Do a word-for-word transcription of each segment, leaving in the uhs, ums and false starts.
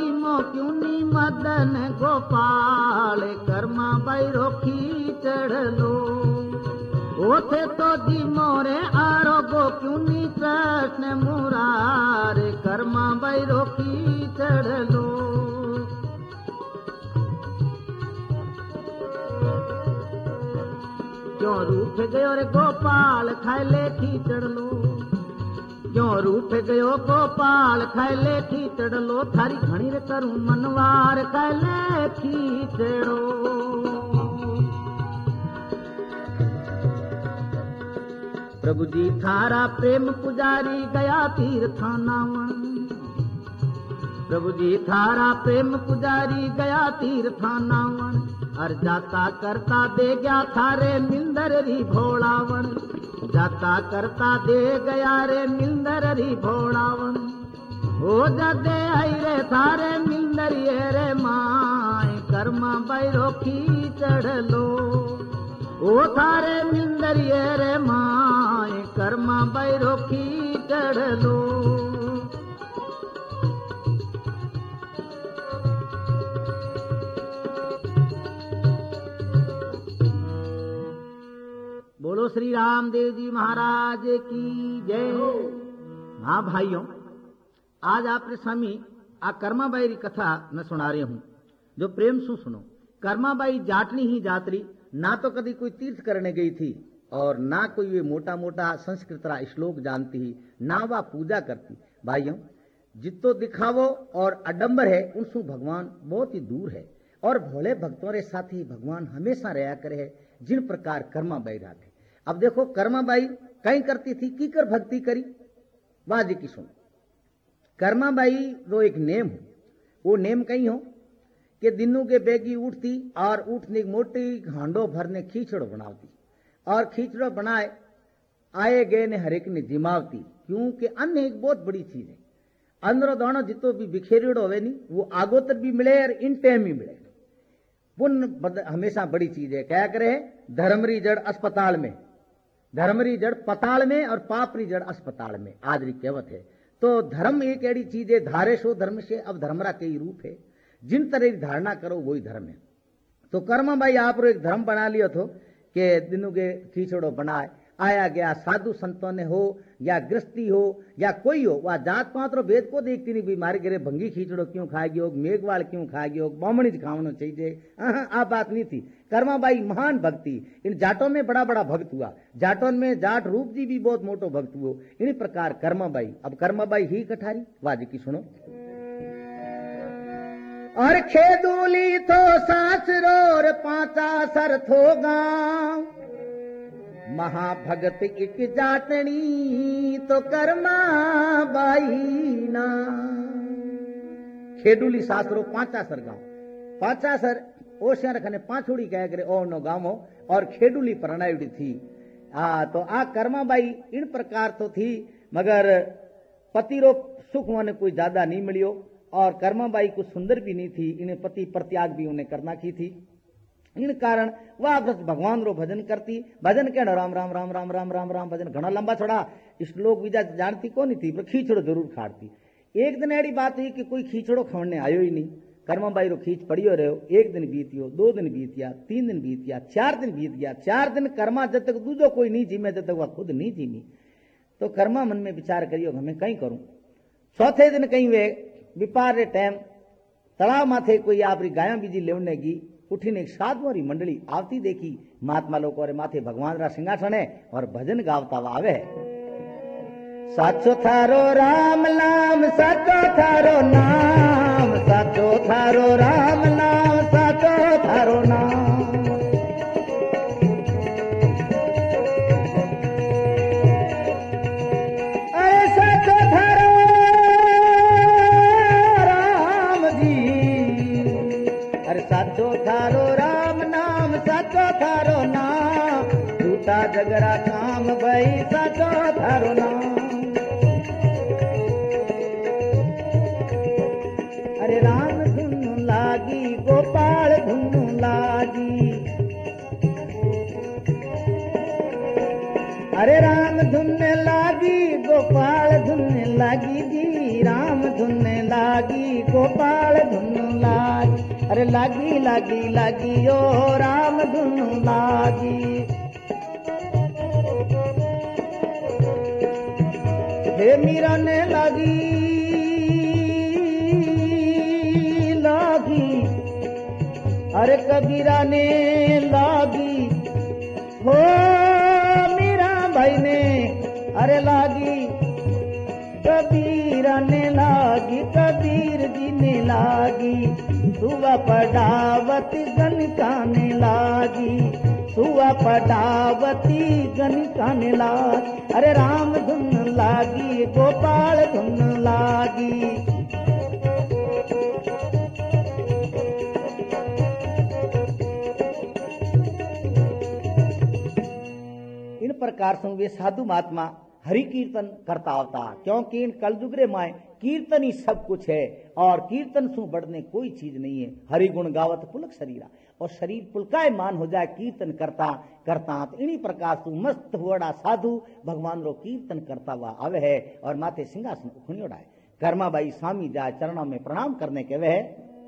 जीमो क्यों नी मदन गोपाल कर्मा बाई रोखी चढ़ लो ओथे तो जीमो रे आरोगो क्यों नी कृष्ण मुरारे कर्मा बाई रोखी चढ़ लो क्यों रूठ गयो रे गोपाल खाए खीचड़ लो क्यों रूठ गयो गोपाल खाए खीचड़ लो थारी घणी रे करूं मनवार खाए खीचड़ो प्रभु जी थारा प्रेम पुजारी गया तीर्थानावन प्रभु जी थारा प्रेम पुजारी गया तीर्थानावन अर जाता करता दे गया थारे मिंदर री भोलावन जाता करता दे गया रे मिंदर री भोलावन हो जदे आई रे थारे मिंदर ये रे माए कर्मा बाई रोखी चढ़ लो ओ थारे मिंदर ये रे माए कर्मा बाई रोखी चढ़ लो बोलो श्री रामदेव जी महाराज की जय। हाँ भाइयों, आज आपने स्वामी आ कर्माबाई री कथा न सुना रही हूँ जो प्रेम सु सुनो। कर्माबाई जाटनी ही जातरी ना तो कभी कोई तीर्थ करने गई थी और ना कोई वे मोटा मोटा संस्कृत रा श्लोक जानती ही ना वह पूजा करती। भाइयों, जितो दिखावो और अडंबर है उनसु भगवान बहुत ही दूर है और भोले भक्तों रे साथ ही भगवान हमेशा रहा करे है जिन प्रकार कर्माबाई राखे। अब देखो कर्माबाई कहीं करती थी की कर भक्ति करी वाह जी की सुन। कर्माबाई रो एक नेम हो वो नेम कहीं हो कि दिनों के बेगी उठती और उठने मोटी हांडो भरने खींचड़ो बनावती और खींचड़ो बनाए आए गए ने हरेक ने जिमावती क्योंकि अन्न एक बहुत बड़ी चीज है। अंदरो दानो जितो भी बिखेरियोड़ो होवे नी वो आगोतर भी मिले और इन टाइम भी मिले। पुण्य हमेशा बड़ी चीज है। क्या करे धर्मरी जड़ अस्पताल में धर्मरी जड़ पताल में और पापरी जड़ अस्पताल में आदरी कहवत है। तो धर्म एक ऐसी चीज है धारे सो धर्म से अब धर्मरा कई रूप है जिन तरह की धारणा करो वही धर्म है। तो कर्म भाई आप एक धर्म बना लियो थो कि दिनों के खींचड़ो बनाए आया गया साधु संतों ने हो या गृहस्थी हो या कोई हो वह जात पात भेद को देखती नहीं भी मारे घरे भंगी खींचड़ो क्यों खाएगी हो मेघवाल क्यों खाएगी हो बामणी खावनो चाहिए आ बात नहीं थी। कर्माबाई महान भक्ति इन जाटों में बड़ा बड़ा भक्त हुआ। जाटों में जाट रूप जी भी बहुत मोटो भक्त हुआ। इन प्रकार कर्माबाई अब कर्माबाई ही कठारी वाजी की सुनो। और खेदूली तो सासरोर पांचा सर थो गांव महाभगत एक जाटनी तो कर्मा बाई ना। खेडूली सासरो पांचा सर गांव पांचा सर ओशिया रखने पांचोड़ी कह करे ओ नो गांव और खेडूली परणायुड़ी थी। आ तो आ कर्मा बाई इन प्रकार तो थी मगर पति रो सुख होने कोई ज्यादा नहीं मिलियो और कर्मा बाई को सुंदर भी नहीं थी। इन्हें पति प्रत्याग भी उन्हें करना की थी। इन कारण वह बस भगवान रो भजन करती। भजन कहना राम राम राम राम राम राम राम भजन घना लंबा छोड़ा श्लोक बीजा जानती कौन थी पर खींचड़ो जरूर खाड़ती। एक दिन ऐसी बात हुई कि कोई खींचड़ो खाने आयो ही नहीं। कर्माबाई रो खींच पड़ियो रहो। एक दिन बीतियो दो दिन बीत गया तीन दिन बीत गया चार दिन बीत गया। चार दिन कर्मा जब तक दूजो कोई नहीं जीमे जब तक वह खुद नहीं जीमी। तो कर्मा मन में विचार करियो हमें कहीं करूं। चौथे दिन कहीं वे विपार रे टाइम तालाब माथे कोई आपरी गाया बीजी लेवने की उठीने एक साधुओं री मंडली आवती देखी। महात्मा लोग और माथे भगवान रा सिंहासन है और भजन गावता आवे है। साचो थारो राम नाम साचो थारो नाम साचो थारो राम नाम साचो थारो नाम। अरे साचो थारो राम जी अरे साचो थारो राम नाम साचो थारो नाम झूठा झगड़ा काम भाई साचो थारो नाम। अरे राम धुन लागी गोपाल धुन लागी अरे राम धुन लागी गोपाल धुन लागी जी राम धुन लागी गोपाल धुन लागी, अरे लागी लागी लागी ओ राम धुन लागी। हे मीरा ने लागी लागी, अरे कबीरा ने लागी, हो मीरा भाई ने अरे लागी, कबीरा ने लागी, कबीर जी ने लागी, सुवा पढ़ावती गणिका ने लागी, सुवा पढ़ावती गणिका ने लागी, अरे राम धुन लागी गोपाल धुन लागी। इन प्रकार से वे साधु महात्मा हरि कीर्तन करता होता, क्योंकि इन कलजुगरे माए कीर्तन ही सब कुछ है और कीर्तन सु बढ़ने कोई चीज नहीं है। हरि गुण गावत पुलक शरीरा, और शरीर पुलकाय मान हो जाए कीर्तन करता करता। तो इन्हीं प्रकार से मस्त हुआ साधु भगवान रो कीर्तन करता हुआ आवे है और माथे सिंहासन उखनी उड़ाए। कर्मा बाई स्वामी जाए चरणों में प्रणाम करने के वह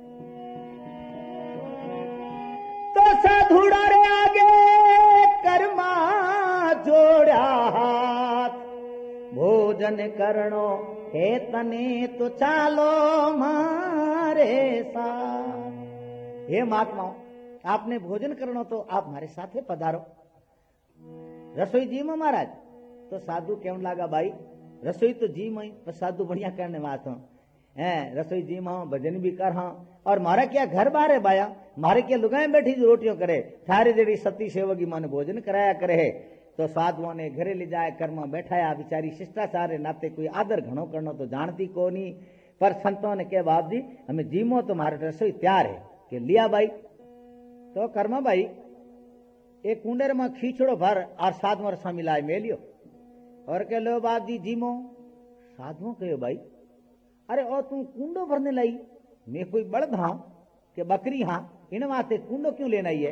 तो साधुड़ा रे आगे कर्मा जोड़ा हाथ, भोजन करनो हे तने तो चालो मारे साथ। हे महात्माओं, आपने भोजन करनो तो आप हमारे साथ में पधारो। रसोई जी में महाराज, तो साधु केम लागा भाई, रसोई तो जी में पर साधु बढ़िया करने वात हूँ है, रसोई जी में भजन भी कर हाँ, और मारा क्या घर बार है बाया, मारे क्या लुगाएं बैठी रोटियों करे, सारी देरी सती सेवकी माने भोजन कराया करे है। तो साधुओं ने घरे ले जाए कर्मा बैठाया, बिचारी शिष्टाचार नाते कोई आदर घणो करनो तो जानती को नहीं, पर संतों ने कहा बाप जी हमें जीमो तो हमारे रसोई तैयार है कि लिया भाई। तो कर्मा भाई एक कुंडेर में खींचड़ो भर और साधुओं रसा मिलाए मेलियो और कह लो बाप जी जीमो। साधुओं कहो भाई अरे और तू कुंडो भरने लाई, मैं कोई बड़द हाँ कि बकरी हाँ, इन वास्ते कुंडो क्यों लेना ही है।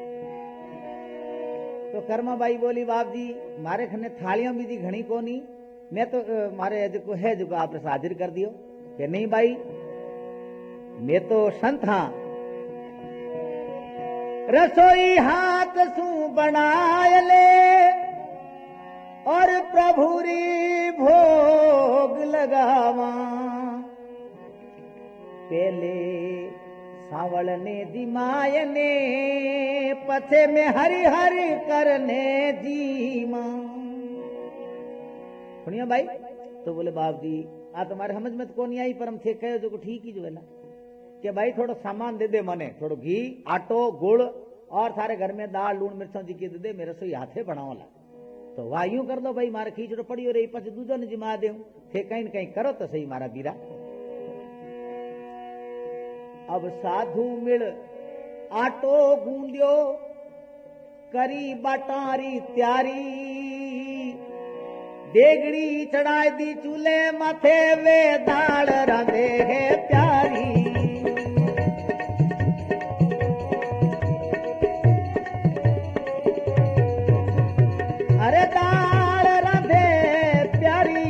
तो कर्मा बाई बोली बाप जी मारे खने थालियां भी दी घनी को नहीं, मैं तो मारे जो है जो आपने हाजिर कर दियो कि नहीं भाई मैं तो संत हाँ, रसोई हाथ सू बनाए ले और प्रभु री भोग लगावा, पहले सावल ने दिमाय ने पथे में हरि हरि करने जीमा। सुनिए भाई, तो बोले बाप जी आ तुम्हारे समझ में तो कौन नहीं आई, पर हम थे कहे जो ठीक ही जो है ना कि भाई थोड़ा सामान दे दे, मने थोड़ा घी आटो गुड़ और थारे घर में दाल लूण मिर्चों जी की दे दे, मेरे से हाथे बनाओला। तो वाह यूं कर दो भाई, मारे खींचड़ो पड़ी हो रही पच दूधो ने जिमा दे थे, कहीं न कहीं करो तो सही मारा बीरा। अब साधु मिल आटो गूंदियो करी बाटारी त्यारी, देगड़ी चढ़ाई दी चूल्हे माथे वे दाल रांधे है प्यारी। अरे दाल रांधे प्यारी,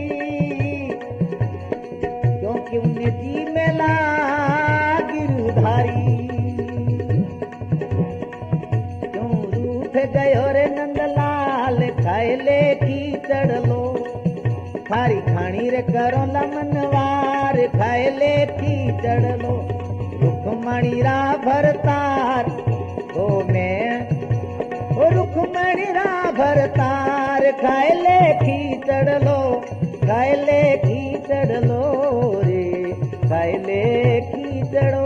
क्योंकि उन्हें जी में लागी उधारी। क्यों रूठ गयो रे नंदलाल खाए ले कीचड़ लो, थारी खानी रे करो लमनवार खाए ले कीचड़ लो। रुखमणी रा भरतार ओ मैं, ओ रुखमणी रा भरतार खाए ले कीचड़ लो, खाए ले कीचड़ लो रे खाए ले कीचड़ो।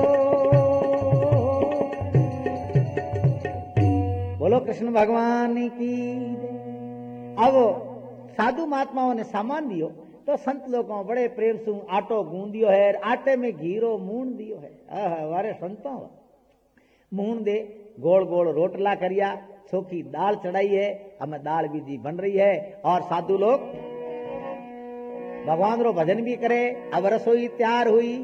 बोलो कृष्ण भगवान की। अब साधु महात्माओं ने सामान दियो तो संत लोगों बड़े प्रेम से आटो गूंदियो है, आटे में घीरो मून दियो है। वारे संतों मून दे गोल गोल रोटला करिया, सूखी दाल चढ़ाई है, हमें दाल भी जी बन रही है और साधु लोग भगवान रो भजन भी करे। अब रसोई तैयार हुई,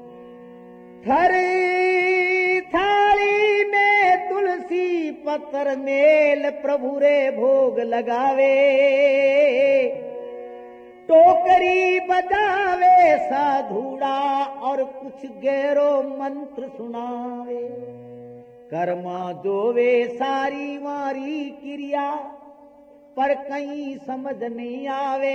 थारी थाली में तुलसी पत्थर मेल प्रभु रे भोग लगावे। टोकरी बजावे साधुड़ा और कुछ गैरो मंत्र सुनावे। कर्मा जोवे सारी मारी क्रिया पर कहीं समझ नहीं आवे।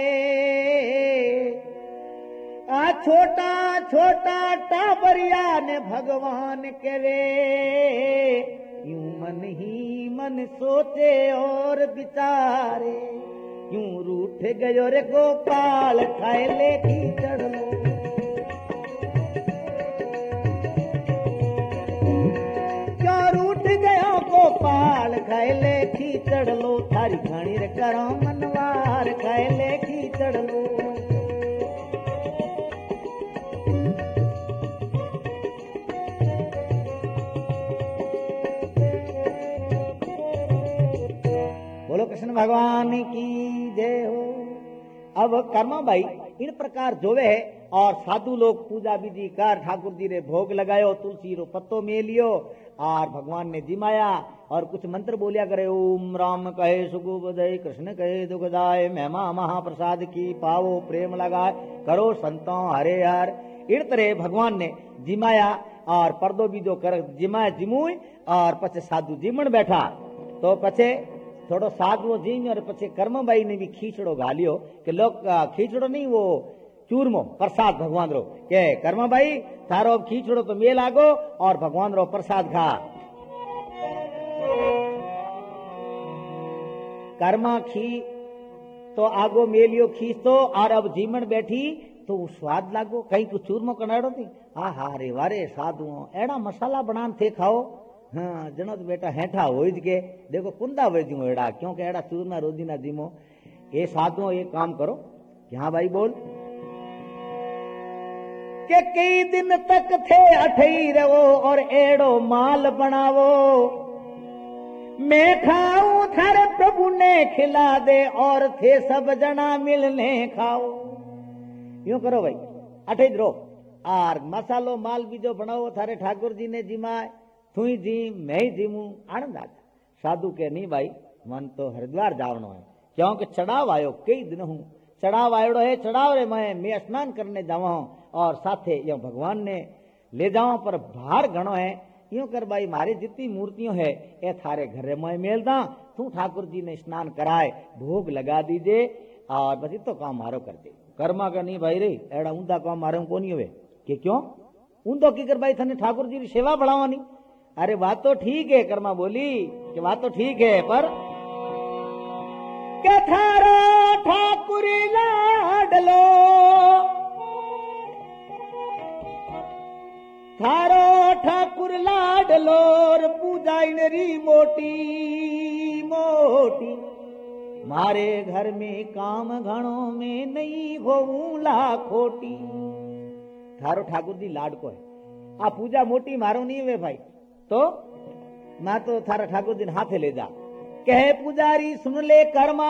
आ छोटा छोटा टाबरिया ने भगवान के वे यूं मन ही मन सोचे और विचारे। यूं रूठ गयो रे गोपाल खाए ले कीचड़ लो। क्यों रूठ गयो गोपाल खाए ले कीचड़ लो। थारी घणी रे करो मनवार खाए ले कीचड़ लो। बोलो कृष्ण भगवान की जय हो। अब कर्मा भाई इन प्रकार जोवे है और साधु लोग पूजा विधि कर ठाकुर जी ने भोग लगायो, तुलसी रो पत्तो में लियो और भगवान ने जिमाया और कुछ मंत्र बोलिया करे। ओम राम कहे सुगु बदय, कृष्ण कहे दुखदाय, महिमा महाप्रसाद की पावो प्रेम लगाए, करो संतों हरे हर। इन तरह भगवान ने जिमाया और पर्दो भी जो कर जिमाया जिमुई और पचे साधु जिमण बैठा। तो पचे थोड़ो साधु जीम और पछे कर्मबाई ने भी खींचड़ो घालियो कि लोग खींचड़ो नहीं वो चूरमो प्रसाद भगवान रो के कर्मबाई थारो अब खींचड़ो तो मेल आगो और भगवान रो प्रसाद खा। कर्मा खी तो आगो मेलियो खींच तो और अब जीमण बैठी तो स्वाद लागो कहीं कुछ चूरमो कनाड़ो थी। आ हा रे वारे साधुओं एड़ा मसाला बनान थे खाओ। हाँ जनो तो बेटा हेठा हो के देखो कुंदा वेजू एड़ा क्योंकि एड़ा चूरना रोजी ना जीमो। ये साधुओं ये काम करो कि हाँ भाई बोल के कई दिन तक थे अठई रहो और एड़ो माल बनावो। मैं खाऊं थारे प्रभु ने खिला दे और थे सब जना मिलने खाओ। यूं करो भाई अठई रहो और मसालो माल भी जो बनाओ थारे ठाकुर जी ने जिमाए तुई जी मैं ही जीमू आनंद आ। साधु के नहीं भाई मन तो हरिद्वार जावनो है क्योंकि चढ़ाव आयो कई दिन हूँ चढ़ाव आयोड़ो है चढ़ाव रे मैं मैं स्नान करने जावा हूँ और साथे यो भगवान ने ले जाओ पर भार घणो है। यूं कर भाई मारे जितनी मूर्तियों है ए थारे घरे मैं मेल दा तू ठाकुर जी ने स्नान कराए भोग लगा दीजिए और बस तो काम मारो कर दे। कर्मा का नहीं भाई रे एड़ा ऊंधा काम मारे को नहीं हुए कि क्यों ऊंधो की कर भाई थाने ठाकुर जी की सेवा बढ़ावानी। अरे बात तो ठीक है कर्मा बोली कि बात तो ठीक है पर क्या थारा ठाकुर लाडलो थारो ठाकुर लाडलो पूजा इनरी मोटी मोटी मारे घर में काम घणो में नहीं होऊं लाखोटी। थारो ठाकुर जी लाड को है आ पूजा मोटी मारो नहीं हुए भाई तो मैं तो थारा ठाकुर जी हाथे ले जा कहे पुजारी सुन ले कर्मा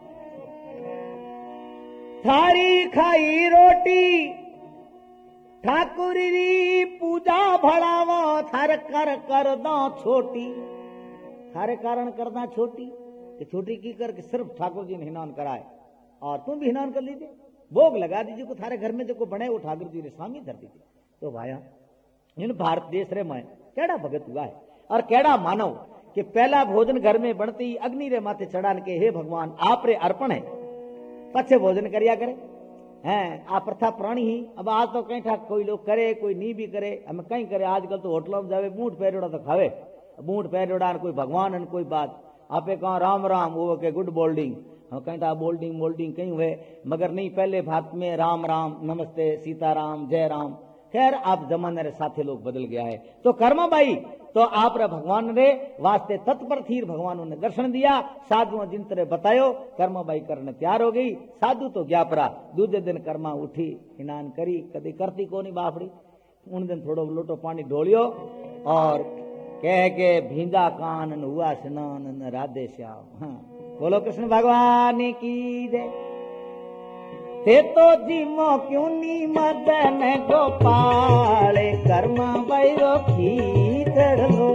थारी खाई रोटी ठाकुर री पूजा भड़ावा थार कर कर दा छोटी। थारे कारण करना छोटी कि छोटी की कर सिर्फ ठाकुर जी ने हिनान कराए और तुम भी हिनान कर लीजिए भोग लगा दीजिए को थारे घर में जो को बने वो ठाकुर जी ने स्वामी धर दीजिए। तो भाया इन भारत देश रे मैं केड़ा भगत हुआ है और केड़ा मानव कि पहला भोजन घर में बनती अग्नि रे माथे चढ़ान के हे भगवान आप रे अर्पण है पछे भोजन करिया करे हैं आ प्रथा पुरानी ही। अब आज तो कहीं ठाक कोई लोग करे कोई नहीं भी करे हमें कहीं करे आजकल तो होटलों में जावे बूट पैरोड़ा तो खावे बूट पैरोड़ा कोई भगवान कोई बात आपे कहा राम राम वो के गुड बोल्डिंग हम कहीं था बोल्डिंग बोल्डिंग कहीं हुए मगर नहीं पहले भात में राम राम नमस्ते सीताराम जय राम। खैर आप जमाने रे साथे लोग बदल गया है। तो कर्मा भाई तो आप रे भगवान रे वास्ते तत्पर थी भगवान ने दर्शन दिया साधुओं जिन तरह बतायो कर्मा बाई करने तैयार हो गई। साधु तो गया परा दूसरे दिन कर्मा उठी स्नान करी कभी करती को नहीं बापड़ी उन दिन थोड़ो लोटो पानी ढोलियो और कह के भींगा कान हुआ स्नान राधे श्याम। हाँ बोलो कृष्ण भगवान की जय। थे तो जीमो क्यों नी मदन गोपाल कर्मा बैरो खींचड़ लो।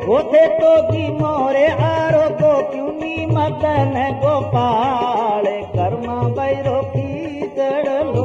होते तो की मोरे आरो गोप्युनी मदन गोपाल कर्मा बैरो की चढ़लो।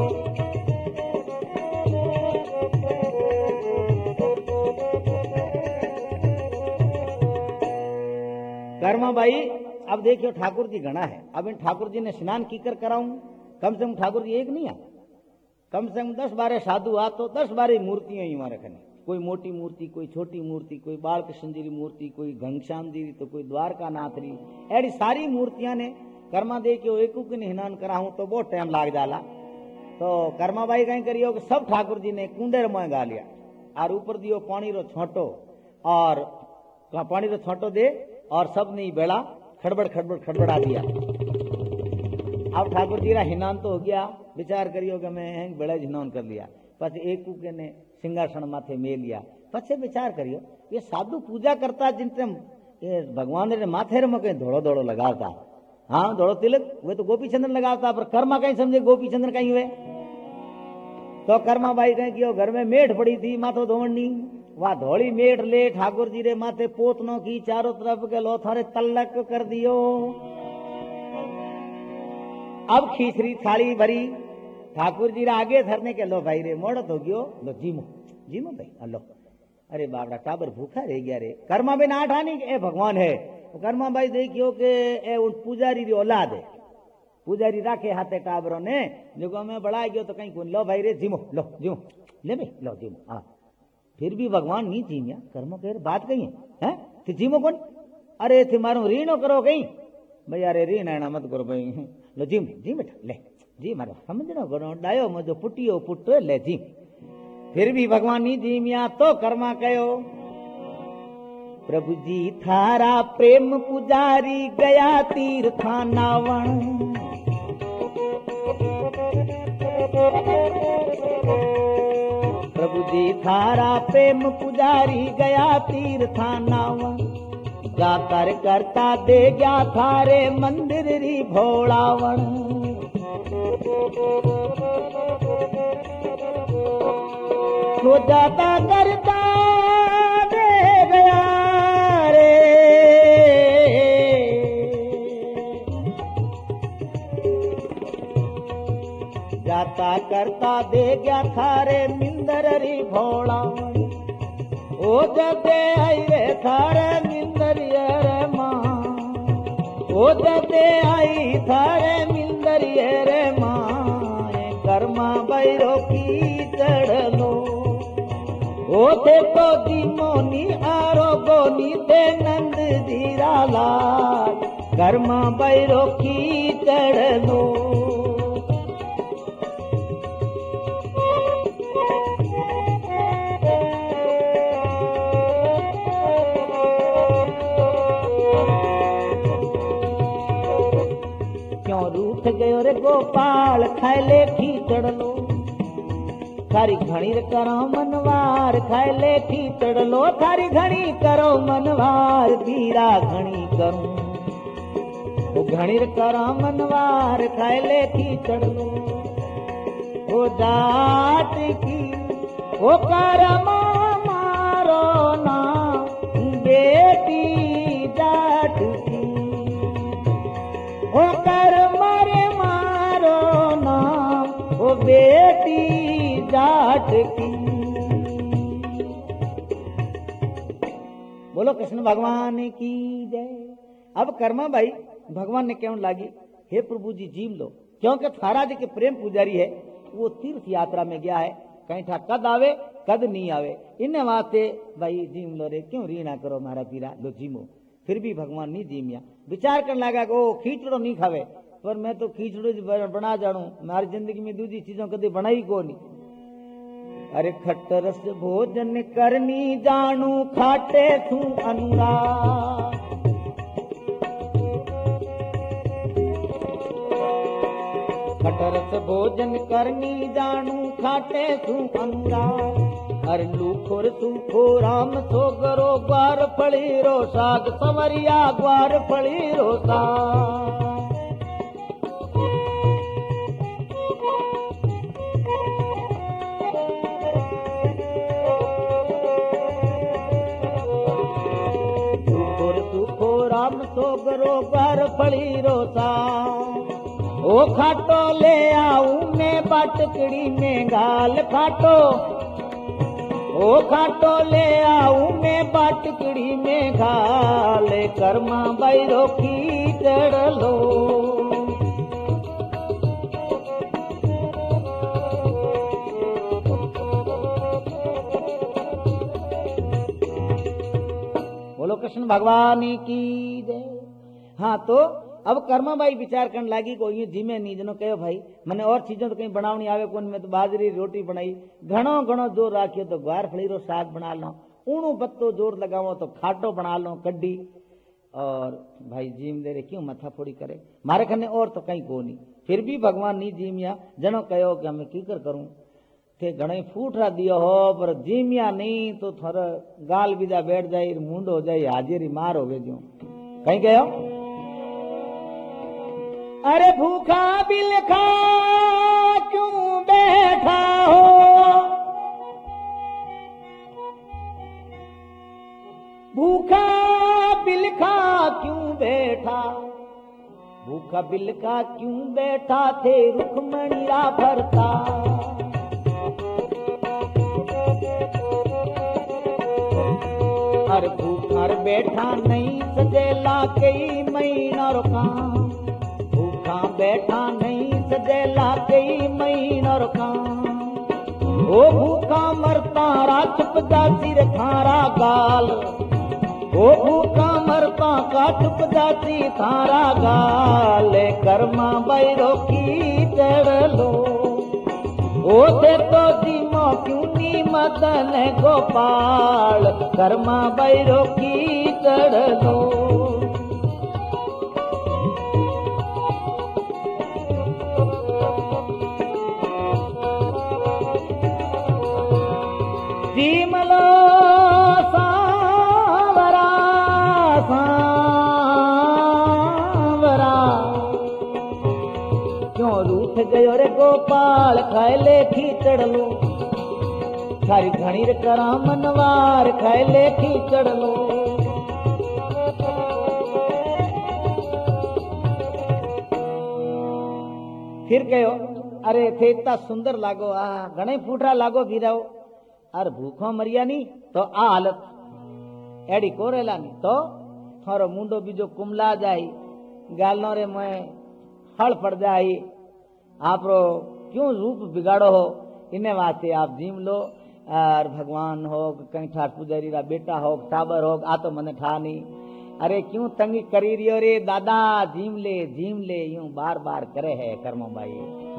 कर्मा भाई अब देखियो ठाकुर जी घना है, अब इन ठाकुर जी ने स्नान की कर कराऊं, कम से कम ठाकुर जी एक नहीं आ, कम से कम दस बारह साधु आ तो दस बारह मूर्तियां ही वहां रखने, कोई मोटी मूर्ति, कोई छोटी मूर्ति, कोई बाल कृष्ण जी की मूर्ति, कोई घनश्याम जी तो कोई द्वारका नाथ री, ऐसी सारी मूर्तियां ने कर्मा दे के एक ने स्नान कराऊं तो बहुत टाइम लाग जाला। तो कर्मा भाई कहीं करियो कि सब ठाकुर जी ने कुंडेर में गा लिया और ऊपर दियो पानी रो छोटो और पानी रो छोटो दे और सब ने बेड़ा खड़बड़ खड़बड़ खड़बड़ा दिया। अब ठाकुर जी रा हिनान तो हो गया, विचार करियो कि मैं बेड़ा हिनान कर लिया, पछ एक कुके ने सिंहासन माथे में लिया, पछे विचार करियो ये साधु पूजा करता जिनसे ये भगवान ने माथे रे में कहीं धोड़ो धोड़ो लगाता, हाँ धोड़ो तिलक वे तो गोपी चंद्र लगाता, पर कर्मा कहीं समझे गोपी चंद्र कहीं हुए। तो कर्मा भाई कहीं कियो घर में मेठ पड़ी थी माथो धोवनी, वह धोली मेठ ले ठाकुर जी रे माथे पोतनों की चारों तरफ के लो थारे तलक कर दियो। अब खींचरी थाली भरी ठाकुर जी रे आगे धरने के लो भाई रे मोड़त हो गयो, लो जीमो जीमो भाई अलो, अरे बाबरा टाबर भूखा रह गया रे। कर्मा भाई ना ठानी ए भगवान है, कर्मा भाई देखियो के ए उन पुजारी री औलाद है, पुजारी राखे हाथे टाबरों ने जो मैं बढ़ा गयो तो कहीं को लो भाई रे जीमो लो जीमो ले भाई लो जीमो, हाँ फिर भी भगवान नहीं जीमिया। कर्म कह बात कही है तो जीमो कौन, अरे थे मारो रीनो करो कहीं भाई, अरे रीन आना मत करो भाई, लो जीम जी बेटा ले जी मारो समझना करो डायो मजो पुटियो पुटो ले जी। फिर भी भगवान नहीं जीमिया तो कर्मा कहो प्रभु जी थारा प्रेम पुजारी गया तीर्था नावण, प्रभु जी थारा प्रेम पुजारी गया तीर्था नावण, जाकर करता दे गया थारे मंदिर री भोलावण। तो जाता करता दे गया रे, जाता करता दे गया थारे मिंदर री भोलावण। ओ जदे आई रे थारे मिंदर रे माँ, ओ जदे आई थारे मिंदर रे माँ, कर्मा बैरो की चढ़लो। ओ थे तो दीमोनी आरो गोनी थे नंद जीरा लाल, कर्मा बैरो की चढ़लो। गयो रे गोपाल खाए ले खीचड़ लो, थारी घणी करो मनवार खाए ले खीचड़ लो, थारी घणी करो मनवार धीरा घणी करूं, वो घणी करो मनवार खाए ले खीचड़ लो। वो जाट की वो करमा मारो ना बेटी जाट की, वो कर मारे मारो नाम वो बेटी जाट की। बोलो कृष्ण भगवान की जय। अब कर्मा भाई भगवान ने कहने लगी हे प्रभु जी जीम लो, क्योंकि थारा जी के प्रेम पुजारी है वो तीर्थ यात्रा में गया है, कहीं था कद आवे कद नहीं आवे, इन वास्ते भाई जीम लो रे, क्यों री ना करो मारा पीरा लो जीमो। फिर भी भगवान नहीं जीमिया, विचार करने लगा को खीचड़ो नहीं खावे, पर मैं तो खीचड़ो बना जानू, मारी जिंदगी में दूसरी चीजों कभी बनाई को नहीं। अरे खट्टरस भोजन करनी जानू खाटे तू अनुराग, खट्टरस भोजन करनी जानू खाटे तू अनुराग। अरे लूखोर सूखो राम सो गरो ग्वार फली रो साग, संवरिया ग्वार फली रो साग। रो घर फली रोसा ओ खाटो ले आऊं मैं बाटकड़ी में गाल खाटो ओ खाटो ले आऊं मैं बाटकड़ी में गाल कर्मा बैरो की चढ़ लो बोलो कृष्ण भगवान की जय। हाँ तो अब कर्माबाई विचार करने लगी को यूं धीमे नीजनो कहो भाई मैंने और चीजों तो कहीं बनावनी आवे कौन मैं तो बाजरी रोटी बनाई घणो घणो जोर राखियो तो ग्वार फलीरो साग बना लो ऊणो बत्तो जोर लगाओ तो खाटो बना लो कड्डी और भाई जीम दे रे क्यों मथा फोड़ी करे मारे खने और तो कहीं को नहीं फिर भी भगवान नी जीमिया जनो कहो कि हमें की कर करूं थे घणे फूट रा दियो हो पर जीमिया नहीं तो थोड़ा गाल बीजा बैठ जाए मुंड हो जाए हाजिरी मार हो गए जो कहीं कहो अरे भूखा बिलखा क्यों बैठा हो भूखा बिलखा क्यों बैठा भूखा बिलखा क्यों बैठा थे रुक्मणिया भरता अरे भूखा बैठा नहीं सजेला कई महीना रुका बैठा नहीं सजेला कई महीना रुका ओ भूखा मरता रा चुप जाती रे थारा गाल ओ भूखा मरता का चुप जाती थारा गाल कर्मा बैरो की चढ़ लो ओ थे तो जीमो क्यों नी मदन गोपाल कर्मा बैरो की चढ़ लो जीमलो सांवरा सांवरा क्यों रूठ गयो रे गोपाल खाए ले खीचड़ लो सारी घणी रे करा मनवार खाए ले खीचड़ लो फिर कहो अरे थे इतना सुंदर लागो आ घणे फूटरा लागो गिराओ अरे भूखो मरिया नी तो आ हालत एडी कोरेला नी तो थारो मुंडो बीजो कुमला जाई गालनो रे मैं हल पड़ जाई आपरो क्यों रूप बिगाड़ो हो इने वास्ते आप जीम लो और भगवान हो कहीं ठार पुजारी रा बेटा हो टाबर हो आ तो मने ठा नहीं अरे क्यों तंगी करी रियो रे दादा जीम ले जीम ले यूं बार बार करे है कर्मा बाई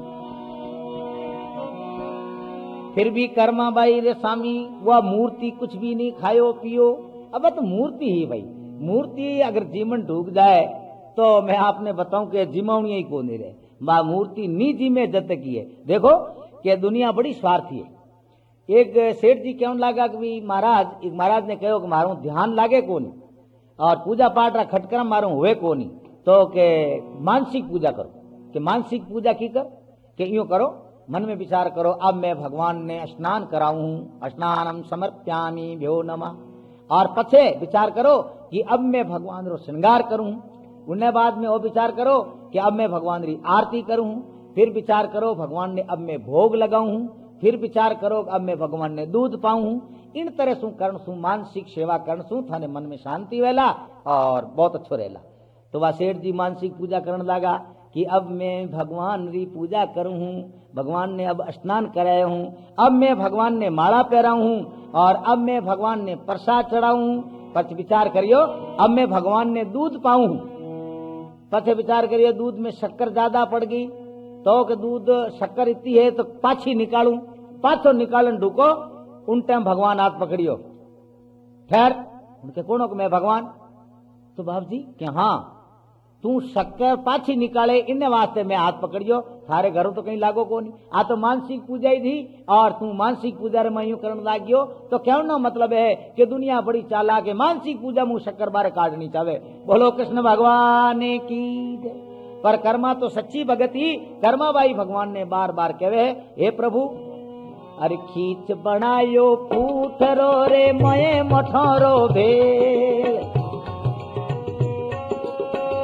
फिर भी कर्मा बाई रे स्वामी वह मूर्ति कुछ भी नहीं खायो पियो अब तो मूर्ति ही भाई मूर्ति अगर जीवन डूब जाए तो मैं आपने बताऊं कि जिमावनी ही को नहीं रहे माँ मूर्ति नी जी में जत की है देखो कि दुनिया बड़ी स्वार्थी है एक सेठ जी क्यों लगा कि महाराज एक महाराज ने कहो कि मारू ध्यान लागे को नहीं और पूजा पाठ रा खटकरम मारू हुए को नहीं तो के मानसिक पूजा करो कि मानसिक पूजा की कर के यूं करो मन में विचार करो अब मैं भगवान ने स्नान कराऊं स्नानम समर्प्यामि भ्यो नमः और पछे विचार करो कि अब मैं भगवान रो श्रृंगार करूं उन्हें बाद में वो विचार करो कि अब मैं भगवान री आरती करूं फिर विचार करो भगवान ने अब मैं भोग लगाऊं फिर विचार करो अब मैं भगवान ने दूध पाऊं इन तरह सु करण सु मानसिक सेवा करण सु थाने मन में शांति वेला और बहुत अच्छो रहेला तो वह सेठ जी मानसिक पूजा करने लगा कि अब मैं भगवान री पूजा करूं हूं भगवान ने अब स्नान कराया हूं अब मैं भगवान ने माला पहरा हूं और अब मैं भगवान ने प्रसाद चढ़ाऊं पछ विचार करियो अब मैं भगवान ने दूध पाऊं पछ विचार करियो दूध में शक्कर ज्यादा पड़ गई तो के दूध शक्कर इतनी है तो पाछी निकालूं पाछो निकालन ढूको उन टाइम भगवान हाथ पकड़ियो ठहर उनके कौन को मैं भगवान तो बाप जी क्या हाँ तू शक्कर पाछी निकाले इन्ने वास्ते मैं हाथ पकड़ियो थारे घरों तो कहीं लागो को नहीं आ तो मानसिक पूजा ही थी और तू मानसिक पूजा रे मैं यूं करने लागियो तो क्या ना मतलब है कि दुनिया बड़ी चालाक है मानसिक पूजा मुंह शक्कर बारे काटनी चाहे बोलो कृष्ण भगवान की पर कर्मा तो सच्ची भगती कर्मा बाई भगवान ने बार बार कहे हे प्रभु अरे खींच बनायो फूटरो रे मये मठोरो भेल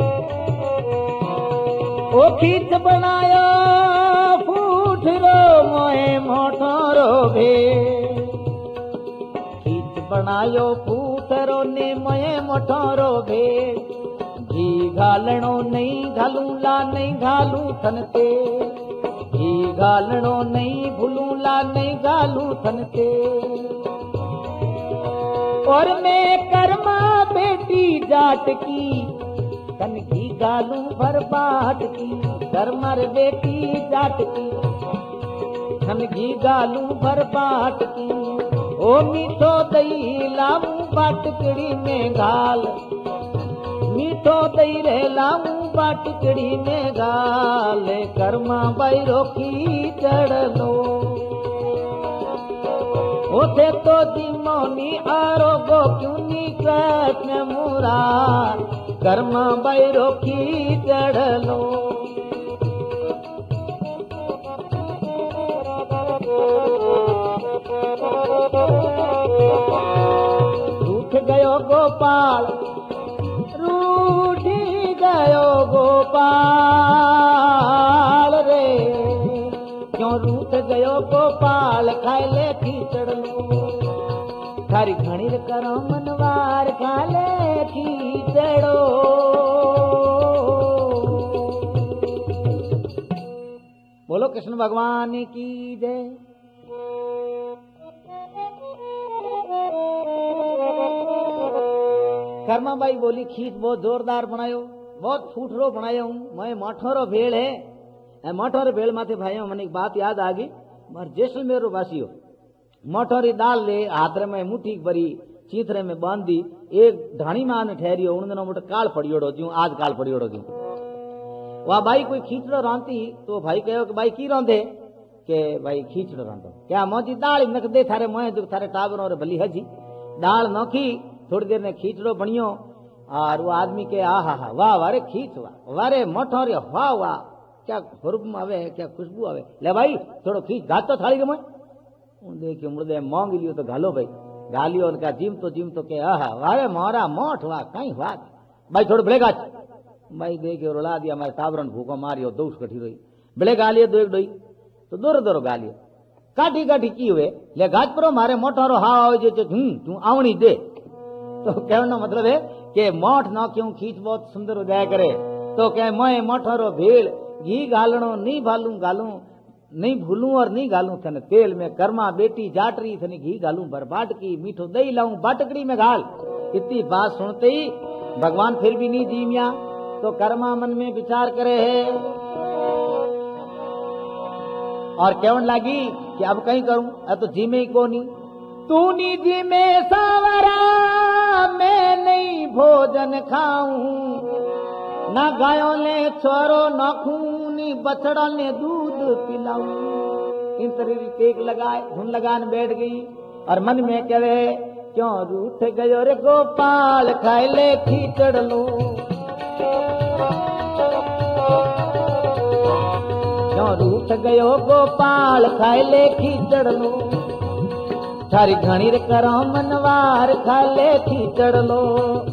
ओ खीच बनायो फूट रो मोए मोटो रो भे खीच बनायो फूट रो ने मोए मोटो रो भे घी घालणो नहीं घालू ला नहीं घालू थन ते घी घालणो नहीं भूलू ला नहीं घालू थन ते और मैं कर्मा बेटी जाट की तन की गालू बर्बाद की कर्मर बेटी जाट की तन की गालू बर्बाद की ओ मीठो दही लाऊं बाटकड़ी में घाल मीठो दही रे लाऊं बाटकड़ी में घाल कर्मा बैरो की चढ़ लो ओथे तो दिमोनी आरोगो क्यूनी कृष्ण मुरार कर्मा बैरो की चढ़ लो रूठ गयो गोपाल रूठ गयो गोपाल रे क्यों रूठ गयो गोपाल खाए ले खीचड़ लो थारी घणी करो मनवार खाले खीचड़ो बोलो कृष्ण भगवान की जय। कर्माबाई बोली खीच बहुत जोरदार बनायो बहुत फूटरो बनायो हूं मैं माठोरो भेड़ है माठोरे भेड़ माथे भाइयों मन एक बात याद आ गई मार जैसलमेर वासियों मोटोरी दाल ले हाथ में मुट्ठी भरी चीथरे में बांधी एक ढाणी मान ठहरियो उन दिनों मोटे काल पड़ियोड़ो थी आज काल पड़ियोड़ो थी वह भाई कोई खींचड़ो रांती तो भाई कहो कि भाई की रांधे के भाई खींचड़ो रांधो क्या मोजी दाल नख दे थारे मोए जो थारे टाबरों रे भली हजी दाल नोखी थोड़ी देर में खींचड़ो बनियो और वो आदमी के आ हा हा वाह वारे खींच वाह वारे मोटो रे वाह वाह क्या हुरम आवे क्या खुशबू आवे ले भाई थोड़ो खींच घात तो थाली के मोए देखियो मुर्दे मांग लियो तो घालो भाई गालियो उनका जिम तो जिम तो के आहा वारे मोरा मोठ वाह कहीं वाह भाई थोड़ो ब्लेगा भाई देखियो रुला दिया हमारे टाबरन भूखो मारियो दोष कठी रही ब्ले गालियो दो एक डोई तो दूर दूर गालियो काठी काठी की हुए ले गाज परो मारे मोटो हा आवे जो हूं तू आवणी दे तो कहने मतलब है कि मोठ न क्यों खींच बहुत सुंदर हो जाया करे तो कह मोए मोठो भेड़ घी गालणो नहीं भालू गालू नहीं भूलूं और नहीं गालूं थने तेल में कर्मा बेटी जाटरी थने घी गालूं बर्बाद की मीठो दही लाऊं बाटकड़ी में गाल इतनी बात सुनते ही भगवान फिर भी नहीं जीमिया तो कर्मा मन में विचार करे है और केवन लागी कि अब कहीं करूं अब तो जीमे ही को नहीं तू नी जीमे सावरा मैं नहीं भोजन खाऊं ना गायों ने छोरो ना खूनी बछड़ा ने दूध पिलाऊं इन तरह टेक लगाए धुन लगाने बैठ गई और मन में कहे क्यों रूठ गयो रे गोपाल खाए ले खीचड़ लो क्यों रूठ गयो गोपाल खाए ले खीचड़ लो थारी घणी रे करो मनवार खाए ले खीचड़ लो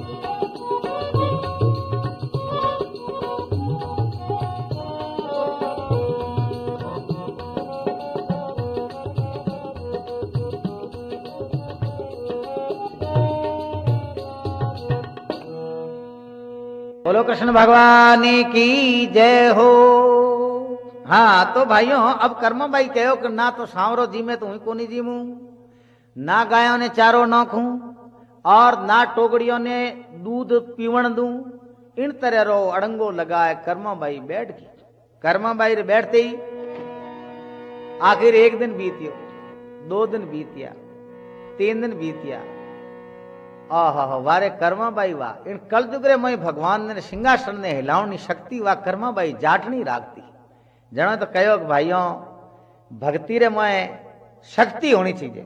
बोलो कृष्ण भगवान की जय हो। हाँ तो भाइयों अब कर्म भाई कहो कि ना तो सांवरो जीमे तो हुई को नहीं जीमू ना गायों ने चारो नोखूं और ना टोकड़ियों ने दूध पीवण दूं इन तरह रो अड़ंगो लगाए कर्मा बाई बैठ गई कर्मा बाई रे बैठते ही आखिर एक दिन बीतियो दो दिन बीतिया तीन दिन बीतिया आहा वारे कर्मा बाई वाह इन कल जुगरे मई भगवान ने सिंहासन ने हिलावनी शक्ति वा कर्मा बाई जाटनी राखती जनो तो कहो कि भाइयों भक्ति रे मोए शक्ति होनी चाहिए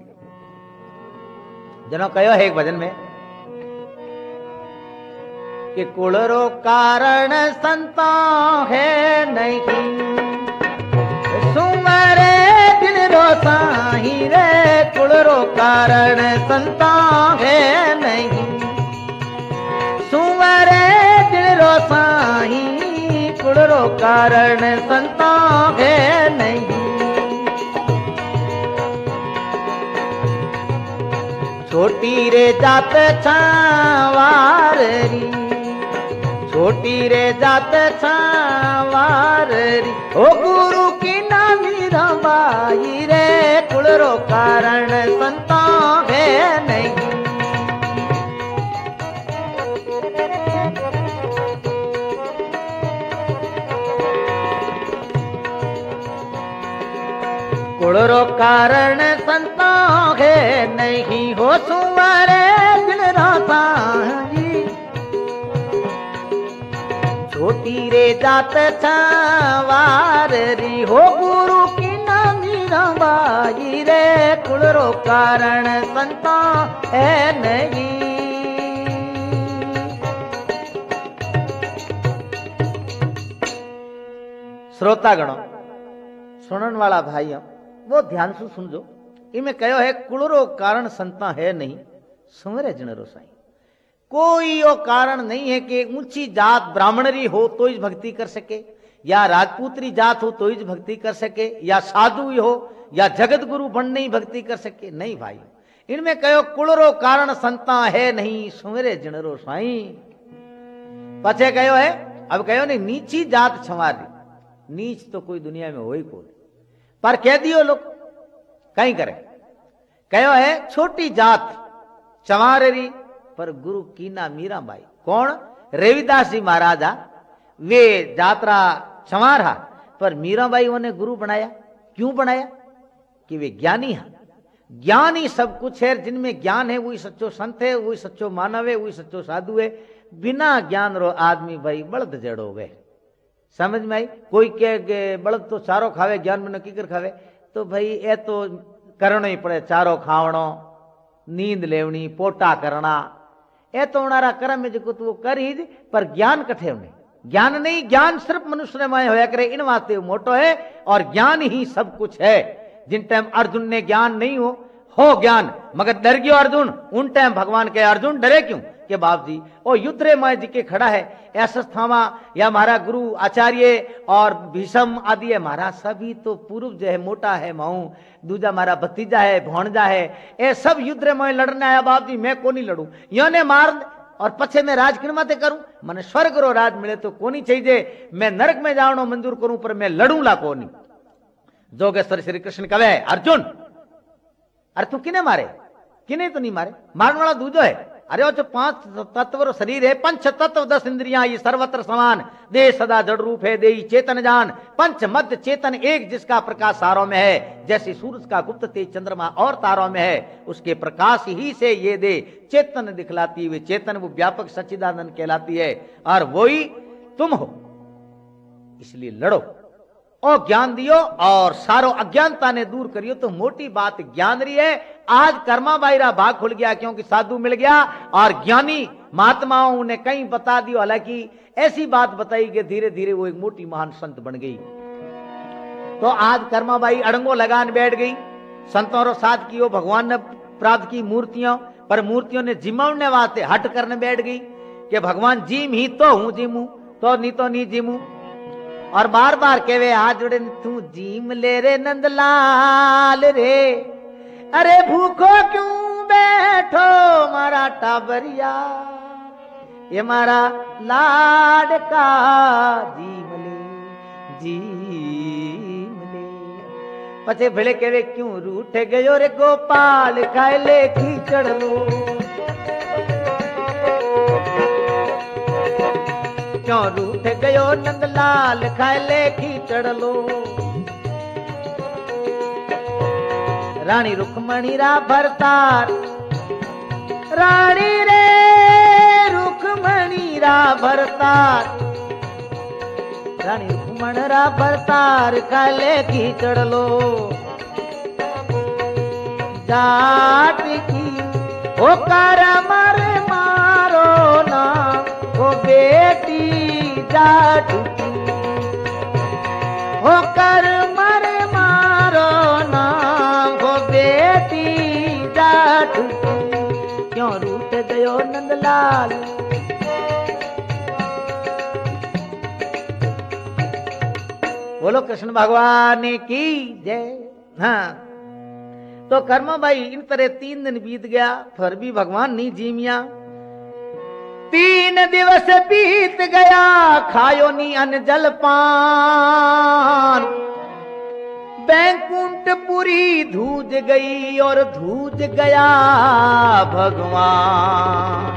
जनो कहो है एक भजन में कि कुलरो कारण संता है नहीं सुमरे दिन रो साही रे कुलरो कारण संता है नहीं सुमरे दिन रो साही कुल रो कारण संतों के नहीं। छोटी रे जात छावार री, छोटी रे जात छावार री, ओ गुरु की नामी रमाई रे कुल रो कारण संतों के नहीं। कुल रो कारण संतों के नहीं हो सुवारे दिन राताही। छोटी रे जात छावार री, हो गुरु की नामी रमाई रे कुल रो कारण संतों है नहीं। श्रोतागणों, सुनन वाला भाइयों, वो ध्यान से सुनजो। इमें कहो है कुलरो कारण संता है नहीं, सुमरे जनरो साईं। कोई वो कारण नहीं है कि ऊंची जात ब्राह्मणरी हो तो ही भक्ति कर सके, या राजपूतरी जात हो तो ही भक्ति कर सके, या साधु ही हो, या जगत गुरु बनने ही भक्ति कर सके। नहीं भाई, इनमें कहो कुलरो कारण संता है नहीं, सुमरे जनरो साईं। पछे कहो है, अब कहो नहीं नीची जात छवारी, नीच तो कोई दुनिया में हो ही कोई, पर कह दियो लोग कहीं करे। कहो है छोटी जात चंवारेरी, पर गुरु कीना मीराबाई। कौन? रविदास जी महाराजा, वे जात्रा चंवारा, पर मीराबाई उन्हें गुरु बनाया। क्यों बनाया? कि वे ज्ञानी है। ज्ञान ही सब कुछ है, जिनमें ज्ञान है वही सच्चो संत है, वही सच्चो मानव है, वही सच्चो साधु है। बिना ज्ञान रो आदमी भाई बलद जड़ो वे। समझ में आई? कोई के बलद तो चारो खावे, ज्ञान में नक्की कर खावे, तो भाई ये तो करना ही पड़े। चारो खावणो, नींद लेवनी, पोटा करना, ये तो उनारा कर्म में जो तो वो कर ही, पर ज्ञान कठे उन्हें ज्ञान नहीं। ज्ञान सिर्फ मनुष्य में होया करे, इन वास्ते मोटो है, और ज्ञान ही सब कुछ है। जिन टाइम अर्जुन ने ज्ञान नहीं हो हो ज्ञान, मगर डर गयो अर्जुन, उन टाइम भगवान के अर्जुन डरे क्यों? के बाप जी ओ युद्ध रे माय जी के खड़ा है, ऐसा थामा या हमारा गुरु आचार्य और भीषम आदि है, हमारा सभी तो पूर्व जो है मोटा है, माऊ दूजा हमारा भतीजा है, भौणजा है, ये सब युद्ध रे माय लड़ने आया। बाप जी मैं को नहीं लड़ू, यो ने मार और पछे मैं राज किन माते करूं? मने स्वर्ग रो राज मिले तो कोनी चाहिए, मैं नरक में जावनो मंजूर करूं, पर मैं लड़ूंला कोनी। जोगेश्वर श्री कृष्ण कहे अर्जुन, अरे तू किने मारे? किने तो नहीं मारे, मारने वाला दूजो है। अरे वो जो पांच तत्व शरीर है, पंच तत्व दस इंद्रियां, ये सर्वत्र समान, देह सदा जड़ रूप है, देही चेतन जान, पंच मध्य चेतन एक, जिसका प्रकाश सारों में है, जैसे सूरज का गुप्त तेज चंद्रमा और तारों में है, उसके प्रकाश ही से ये दे चेतन दिखलाती हुई चेतन, वो व्यापक सच्चिदानंद कहलाती है, और वही तुम हो। इसलिए लड़ो और ज्ञान दियो, और सारो अज्ञानता ने दूर करियो। तो मोटी बात ज्ञान रही है। आज कर्मा बायरा भाग खुल गया, क्योंकि साधु मिल गया, और ज्ञानी महात्माओं ने कहीं बता दियो। हालांकि ऐसी बात बताई कि धीरे धीरे वो एक मोटी महान संत बन गई। तो आज कर्मा बाई अड़ंगो लगान बैठ गई, संतों रो साथ की, भगवान ने प्राप्त की मूर्तियों, पर मूर्तियों ने जिमाने वास्ते हट करने बैठ गई कि भगवान जीम ही तो हूं जीमू, तो नहीं तो नहीं जीमू। और बार बार कहवे हाथ जोड़े, तू जीम ले रे नंदलाल रे, अरे भूखो क्यों बैठो मारा टाबरिया, ये मारा लाडका जीम ले जीम ले। पछे भले कहवे क्यों रूठ गयो रे गोपाल, खाए ले खींचड़ लो, क्यों रूठ गयो नंदलाल, खाए ले खींचड़ लो। रानी रुक्मणी रा भरतार, रानी रे रुक्मणी रा भरतार, रानी रुक्मण रा भरतार, खाए ले खींचड़ लो। जाट की ओ कर मर मारो ना, ओ बेटी जाट की ओ कर मर मारो ना, ओ बेटी जाट की, क्यों रूठ गयो नंदलाल। बोलो कृष्ण भगवान की जय। हाँ तो कर्मा भाई इन तरह तीन दिन बीत गया, फिर भी भगवान नहीं जीमिया। तीन दिवस बीत गया, खायो नी अन्न जल पान। बैकुंठपुरी धूज गई और धूज गया भगवान।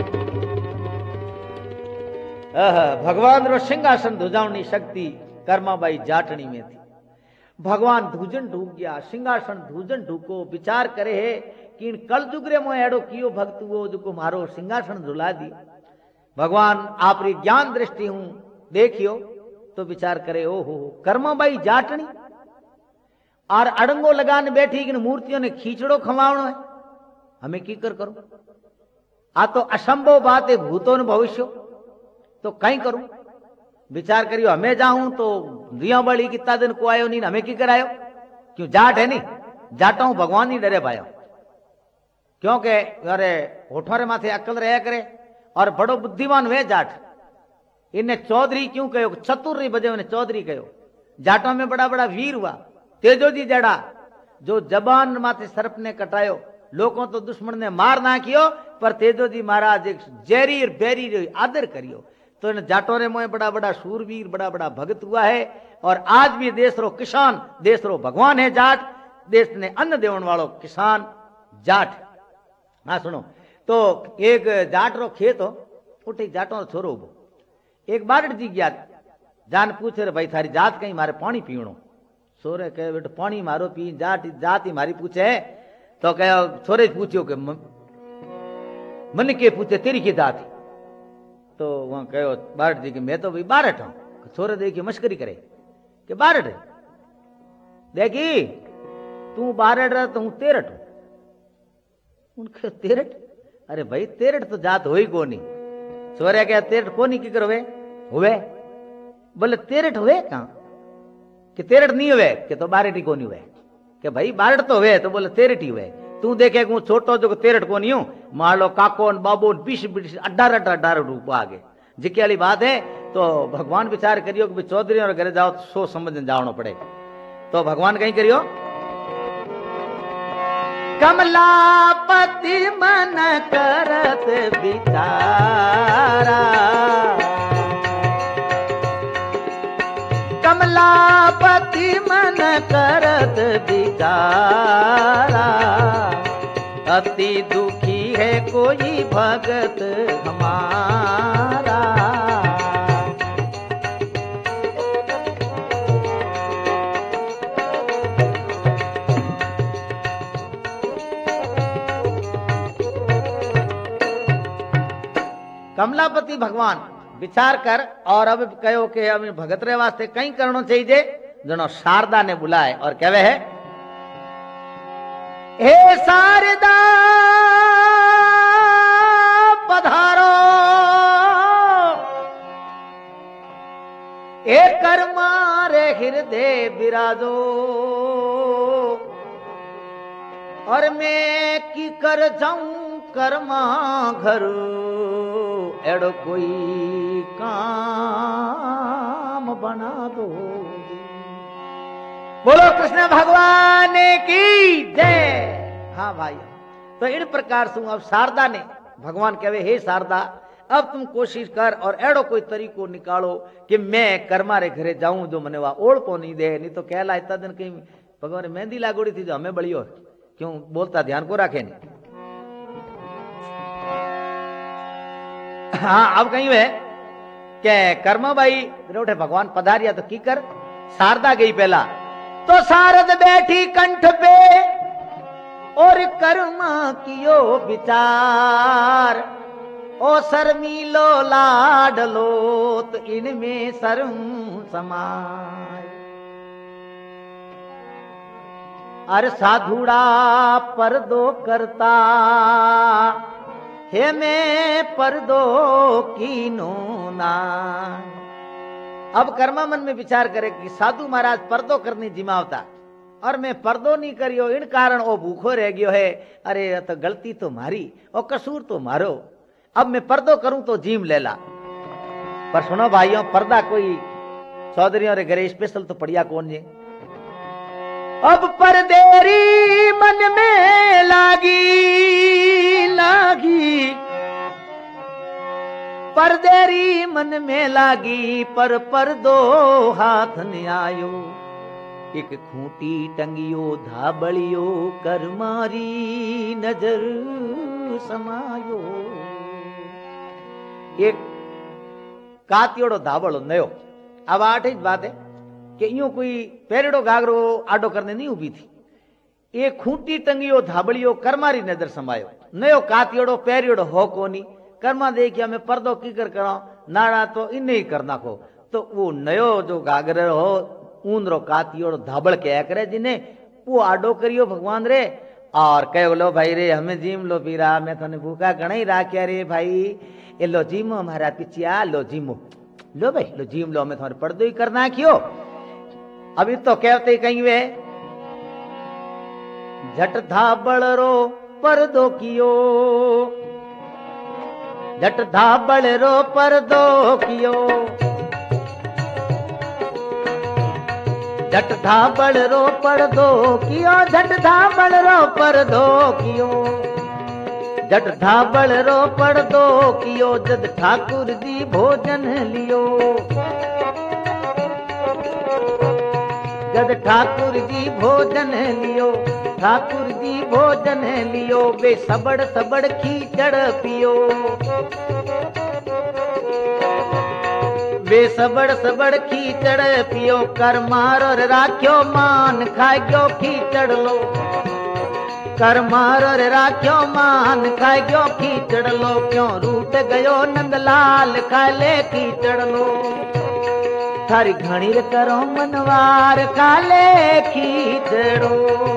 भगवान रो सिंहासन धुजावनी शक्ति कर्माबाई जाटनी में थी। भगवान धूजन ढूक गया, सिंहासन धूजन ढूको। विचार करे है कि इन कल जुगरे में एड़ो कियो भक्त वो जो मारो सिंहासन झुला दी। भगवान आपरी ज्ञान दृष्टि हूं देखियो तो विचार करे ओ हो कर्माबाई जाटनी और अड़ंगो लगाने बैठी इन मूर्तियों ने खींचड़ो खवावनो है, हमें की कर करो। आ तो असंभव बात है, भूतों ने भविष्य तो कहीं करूं। विचार करियो हमें जाऊं तो रिया बड़ी कितना दिन को आयो नहीं, हमें की करायो। क्यों जाट है नहीं, जाटा हूं भगवान ही डरे पायो। क्योंकि अरे होठोरे माथे अकल रहा करे और बड़ो बुद्धिमान वे जाट। इन्हें चौधरी क्यों कहो, चतुर री बजे उन्हें चौधरी कहो। जाटों में बड़ा बड़ा वीर हुआ, तेजोजी जड़ा जो जबान माथे सर्प ने कटायो। लोगों तो दुश्मन ने मार ना कियो, पर तेजोजी महाराज एक जेरी और बेरी आदर करियो। तो इन जाटों ने मोए बड़ा बड़ा सूरवीर बड़ा बड़ा भगत हुआ है। और आज भी देश रो किसान, देश रो भगवान है जाट। देश ने अन्न देवन वालो किसान जाट। हाँ सुनो, तो एक जाट रो खेत हो, उठे जाटों छोरो उबो। एक बारड़ जी गया, जान पूछे रे भाई थारी जात कहीं मारे पानी पीवनो। सोरे कहे बेटा पानी मारो पी। जाट जात ही मारी पूछे तो कहे छोरे पूछो के मन के पूछे तेरी की जात। तो वहां कहो बारठ जी की मैं तो भाई बारठ हूं। छोरे देखिए मस्करी करे कि बारठ है, देखी तू बारठ रहा तो हूं तेरठ हूं। उनके तेरठ, अरे भाई तेरठ तो जात हो ही को नहीं। छोरे क्या तेरठ को नहीं की करोवे हुए, बोले तेरठ हुए कहां कि तेरठ नहीं हुए कि तो बारठ ही को नहीं हुए। कि भाई बारठ तो हुए, तो बोले तेरठ ही हुए। तू देखे हूँ छोटो जो तेरठ को नहीं हूं, मान लो काको बाबो बीस बीस अठारह अठारह अठारह रूप आगे जिके वाली बात है। तो भगवान विचार करियो कि चौधरी और घरे जाओ तो सोच समझ जावनो पड़े। तो भगवान कहीं करियो कमलापति मन करत विचारा। कमलापति मन करत विचारा। अति दुखी है कोई भगत हमारा। कमलापति भगवान विचार कर और अब कहो कि अब भगत रे वास्ते कहीं करना चाहिए। जनो शारदा ने बुलाए और कहवे है हे शारदा पधारो। ए कर्मा रे हृदय विराजो। और मैं की कर जाऊं कर्मा घर, एड़ो कोई काम बना दो। बोलो कृष्ण भगवान की जय। हाँ भाई, तो इन प्रकार से अब शारदा ने भगवान कहे हे शारदा अब तुम कोशिश कर और एड़ो कोई तरीको निकालो कि मैं कर्मा रे घरे जाऊं जो मने वहां ओढ़ को नहीं दे। नहीं तो कहला इतना दिन कहीं भगवान मेहंदी लागोड़ी थी जो हमें बड़ियो क्यों बोलता ध्यान को रखे नहीं। हाँ अब कहीं है कि कर्मा भाई रोटे भगवान पधारिया तो की कर। शारदा गई पहला तो शारद बैठी कंठ पे और कर्मा कियो विचार। ओ शर्मीलो लाडलो तो इनमें शर्म समाय। अरे साधुड़ा पर्दो करता हे मैं पर्दो कीनो ना। अब कर्मा मन में विचार करे कि साधु महाराज पर्दो करनी जिमावता और मैं पर्दो नहीं करियो, इन कारण वो भूखो रह गयो है। अरे तो गलती तो मारी और कसूर तो मारो, अब मैं पर्दो करूं तो जीम ले ला। पर सुनो भाइयों, पर्दा कोई चौधरी और घरे स्पेशल तो पड़िया कौन जी। अब परदेरी मन में लागी लागी, परदेरी मन में लागी, पर पर दो हाथ न आयो, एक खूंटी टंगियो धाबड़ियो, कर मारी नजर समायो। एक कातियोड़ो धाबड़ो नयो। अब आठ ही बात है कि यूं कोई पेरेड़ो गागरो आडो करने नहीं उभी थी। एक खूंटी टंगियो धाबड़ियो, कर मारी नजर समायो। नयो कातियोड़ो पेरियोड़ो हो कोनी, कर्मा देखिया मैं पर्दो की कर करा नाड़ा तो इन्हें ही करना को। तो वो नयो जो गागर हो ऊंदरो कातियोड़ो धाबड़ क्या करे जिन्हें वो आडो करियो भगवान रे, और कहो लो भाई रे हमें जीम लो पीरा, मैं थने भूखा घना ही राख्या रे भाई, ये लो जीमो हमारा पिछिया, लो जीमो, लो भाई लो जीम लो, मैं थोड़े पर्दो ही करना क्यों। अभी तो कहते कहीं वे झट धाबड़ रो पर्दो कियो, झट धाबड़ रो पर्दो कियो, झट धाबड़ रो पर्दो कियो, झट धाबड़ रो पर्दो कियो, झट धाबड़ रो पर्दो कियो, जद ठाकुर जी भोजन लियो, जद ठाकुर जी भोजन लियो, ठाकुर जी भोजन लियो, वे सबड़ सबड़ खीचड़ पियो, वे सबड़ सबड़ खीचड़ पियो, कर मारो राख्यो मान खाग्यो खीचड़ लो, कर मारो राख्यो मान खाग्यो खीचड़ लो, क्यों रूट गयो नंदलाल खाले खीचड़ लो, थारी घणी करो मनवार काले खीचड़ो।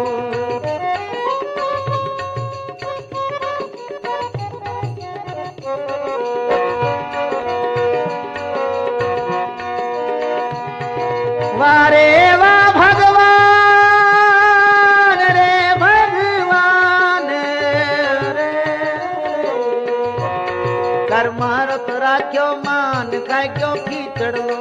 वारे वाह भगवान रे भगवान रे, कर मारो तो राख्यो मान खाग्यो खीचड़ लो,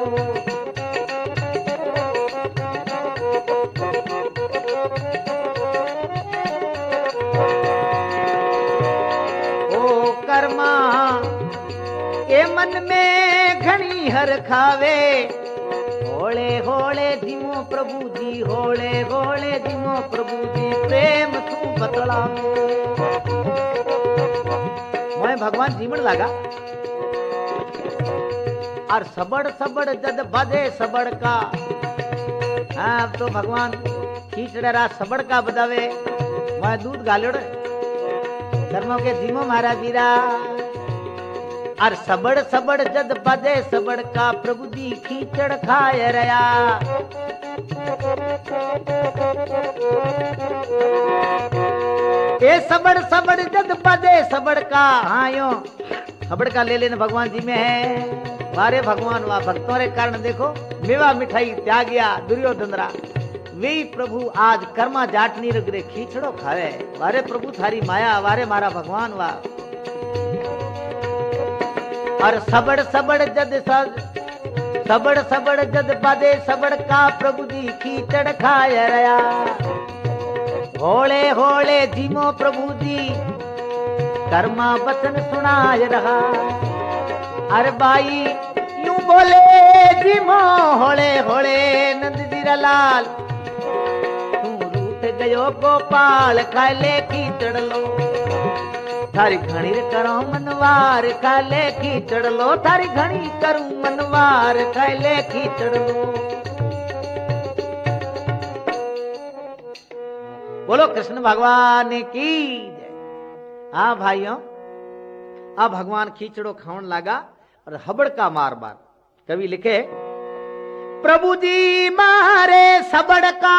कर्मा के मन में घनी हर खावे, होले होले जीवो प्रभु जी, होले होले जीवो प्रभु जी, प्रेम तू बतलावे। मैं भगवान जीवन लगा और सबड़ सबड़ जद बजे सबड़ का, हाँ तो भगवान खींचड़ा सबड़ का बजावे, मैं दूध गालोड़ धर्मों के जीमो महाराज वीरा, और सबड़ सबड़ जद बजे सबड़ का, प्रभु जी खींचड़ खाए रया, ए सबड़ सबड़ जद बजे सबड़ का, हाँ यो सबड़ का ले लेना भगवान जी में है। वारे भगवान वाह भक्तों रे कारण देखो मेवा मिठाई त्यागिया दुर्योधनरा, वे प्रभु आज कर्मा जाटनी रगरे खींचड़ो खावे। वारे प्रभु थारी माया, वारे मारा भगवान वाह। और सबड़ सबड़ जद सबड़ सबड़ जद बजे सबड़ का, प्रभु जी खींचड़ खाए रया, होले होले जीमो प्रभु जी कर्मा बचन सुनाय रहा। अरे बाई यूं बोले जीमो होले होले नंद जी लाल, गयो गोपाल खाले खीचड़ लो, थारी घणी करो मनवार खाले खीचड़ लो, थारी घणी करूं मनवार खाले खीचड़ लो। बोलो कृष्ण भगवान की जय। हाँ भाइयों, अब भगवान खीचड़ो खावन लगा और हबड़ का मार मार। कवि लिखे प्रभु जी मारे सबड़ का,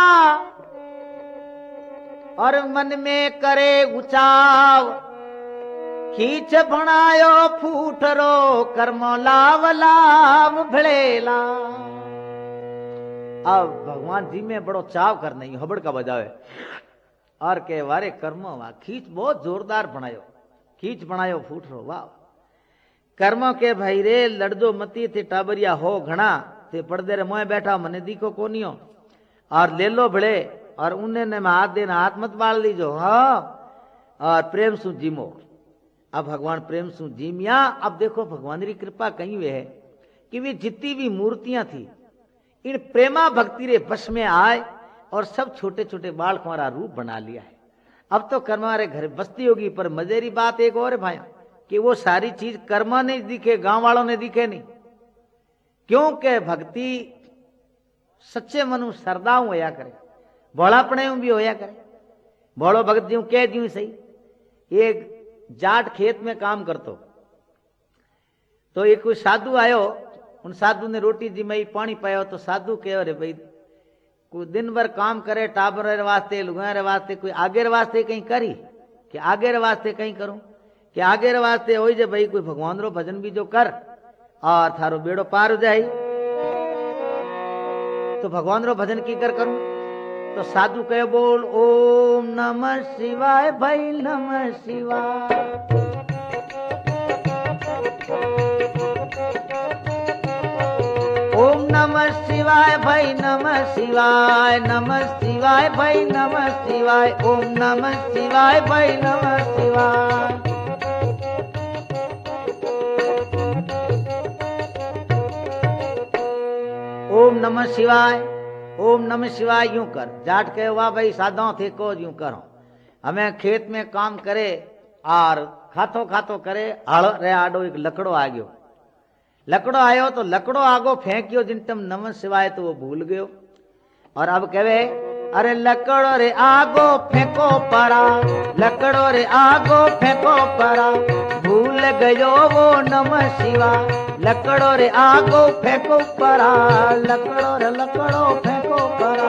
और मन में करे उचाव, खींच भणायो फूटरो कर्मो लाव लाव भड़ेला। अब भगवान जी में बड़ो चाव कर नहीं, हबड़ का बजावे और के वारे कर्मो वाह, खींच बहुत जोरदार बनायो, खींच बनायो फूटरो वाह। कर्मों के भाई रे लड़दो मती थे टाबरिया हो घना, थे पड़दे रे मोए बैठा मने दीको कोनियो और ले लो भले और उन्हें ने हाथ देना हाथ मत बाल लीजो हाँ और प्रेम सु जीमो। अब भगवान प्रेम सु जीमिया। अब देखो भगवान की कृपा कहीं वे है कि वे जितनी भी मूर्तियां थी इन प्रेमा भक्ति रे बस में आए और सब छोटे छोटे बालक हमारा रूप बना लिया है। अब तो कर्म हमारे घर बस्ती होगी, पर मजेरी बात एक और है भाई कि वो सारी चीज कर्मा नहीं दिखे, गांव वालों ने दिखे नहीं, क्योंकि भक्ति सच्चे मनु श्रद्धाऊ होया करे, भोलापने भी होया करे। भोलो भगत जी कह दी सही, एक जाट खेत में काम करतो तो एक कोई साधु आयो, उन साधु ने रोटी जिमाई पानी पायो तो साधु कहो रे भाई कोई दिन भर काम करे टाबर वास्ते लुगाए रे वास्ते, कोई आगे रे वास्ते कहीं करी कि आगे रे वास्ते कहीं करूं कि आगे रे वास्ते हो जे भाई कोई भगवान रो भजन भी जो कर और थारो बेड़ो पार हो जाए। तो भगवान रो भजन की कर करूं तो साधु कहे बोल ओम नमः शिवाय भाई नमः शिवाय। ओम नमः शिवाय भाई नमः शिवाय, नमः शिवाय भाई नमः शिवाय, ओम नमः शिवाय भाई नमः शिवाय। ओम नमः शिवाय, ओम नमः शिवाय यूं कर। जाट कहे वाह भाई साधो थे को यूं करो, हमें खेत में काम करे और खातो खातो करे हल रे आडो एक लकड़ो आ गयो। लकड़ो आयो तो लकड़ो आगो फेंकियो जिन तम नमः शिवाय तो वो भूल गयो। और अब कहे अरे लकड़ो रे आगो फेंको परा, लकड़ो रे आगो फेंको परा, भूल गयो वो नमः शिवाय। लकड़ो रे आगो फेंको परा, लकड़ो रे लकड़ो फेंको परा।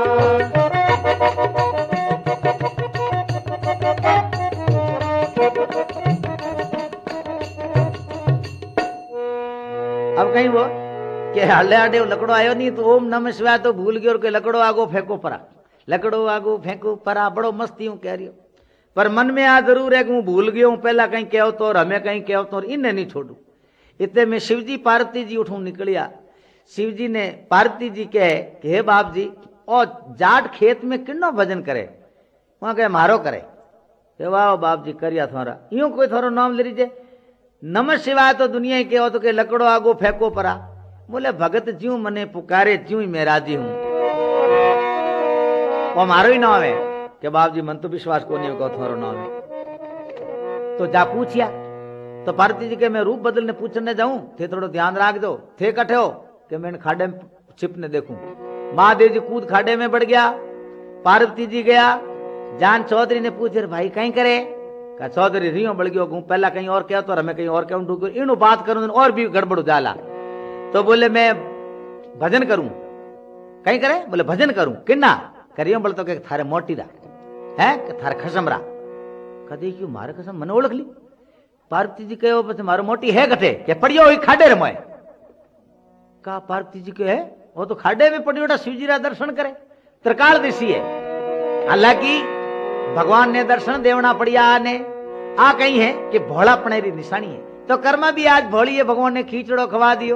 अब कहीं वो कि हल्ले आडे लकड़ो आयो नहीं तो ओम नमः शिवाय तो भूल गयो और के लकड़ो आगो फेंको परा, लकड़ो आगो फेंको परा। बड़ो मस्ती हूं कह रही हो, पर मन में आ जरूर है कि हूं भूल गयो हूं, पहला कहीं कहो तो और हमें कहीं कहो तो और इन्हें नहीं छोड़ू। इतने में शिवजी पार्वती जी उठू निकलिया। शिवजी ने पार्वती जी कहे कि हे बाप जी और जाट खेत में किन्नो भजन करे, वहां कहे मारो करे। वाह बाप जी करिया थोड़ा यूं कोई थोड़ा नाम ले लीजिए। नमः शिवाय तो दुनिया ही कहो तो के लकड़ो आगो फेंको परा। बोले भगत ज्यों मने पुकारे त्यों ही मैं राजी हूं। वो मारो ही नाम है कि बाप जी मन तो विश्वास को नहीं होगा थोड़ा नाम है। तो जा पूछिया तो पार्वती जी के मैं रूप बदलने पूछने जाऊं थे थोड़ा ध्यान राख दो थे कठे हो कि मैं खाडे में छिपने देखूं। महादेव जी कूद खाडे में बढ़ गया, पार्वती जी गया। जान चौधरी ने पूछे भाई कहीं करे का चौधरी रियो बढ़ गयो, पहला कहीं और क्या तो हमें कहीं और क्या ढूंढ इन बात करूं और भी गड़बड़ जाला। तो बोले मैं भजन करूं, कहीं करे बोले भजन करूं किन्ना करियो बोले तो थारे मोटी दा है कि थारे खसमरा कदे क्यों मारे कसम मने ओळख ली। पार्वती जी कहो बस मारो मोटी है कथे के पड़ियो ही खाडे रे मोए का। पार्वती जी के है वो तो खाडे में पड़ियोटा शिवजी रा दर्शन करे त्रिकाल दिशी है। हालांकि भगवान ने दर्शन देवना पड़िया ने आ कहीं है कि भोलापने री निशानी है। तो कर्मा भी आज भोली है, भगवान ने खींचड़ो खवा दियो।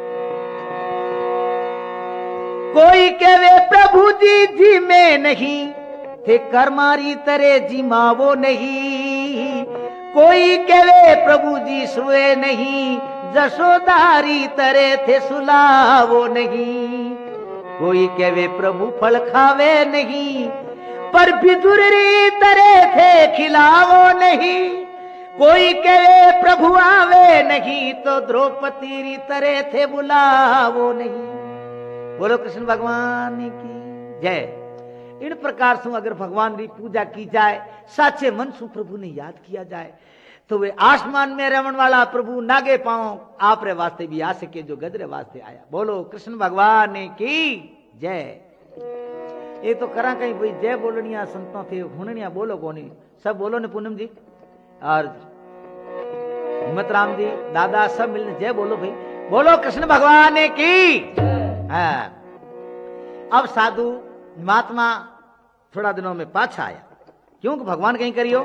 कोई कहे प्रभु जी जी में नहीं थे कर्मारी तरे जी मावो नहीं। कोई कहे प्रभु जी सोए नहीं जसोदारी तरे थे सुलावो नहीं। कोई कहे प्रभु फल खावे नहीं पर बिदुरी तरे थे खिलावो नहीं। कोई कहे प्रभु आवे नहीं तो द्रौपदी री तरह थे बुलावो नहीं। बोलो कृष्ण भगवान की जय। इन प्रकार से अगर भगवान की पूजा की जाए, साचे मन से प्रभु ने याद किया जाए तो वे आसमान में रमण वाला प्रभु नागे पाओ आप रे वास्ते भी आ सके जो गजरे वास्ते आया। बोलो कृष्ण भगवान की जय। ये तो करा कहीं भाई जय बोलनिया संतों थे हुणनिया बोलो कोनी सब बोलो ने पूनम जी और हिम्मत राम जी दादा सब मिलने जय बोलो भाई। बोलो कृष्ण भगवान की। हाँ। अब साधु महात्मा थोड़ा दिनों में पाछा आया क्योंकि भगवान कहीं करियो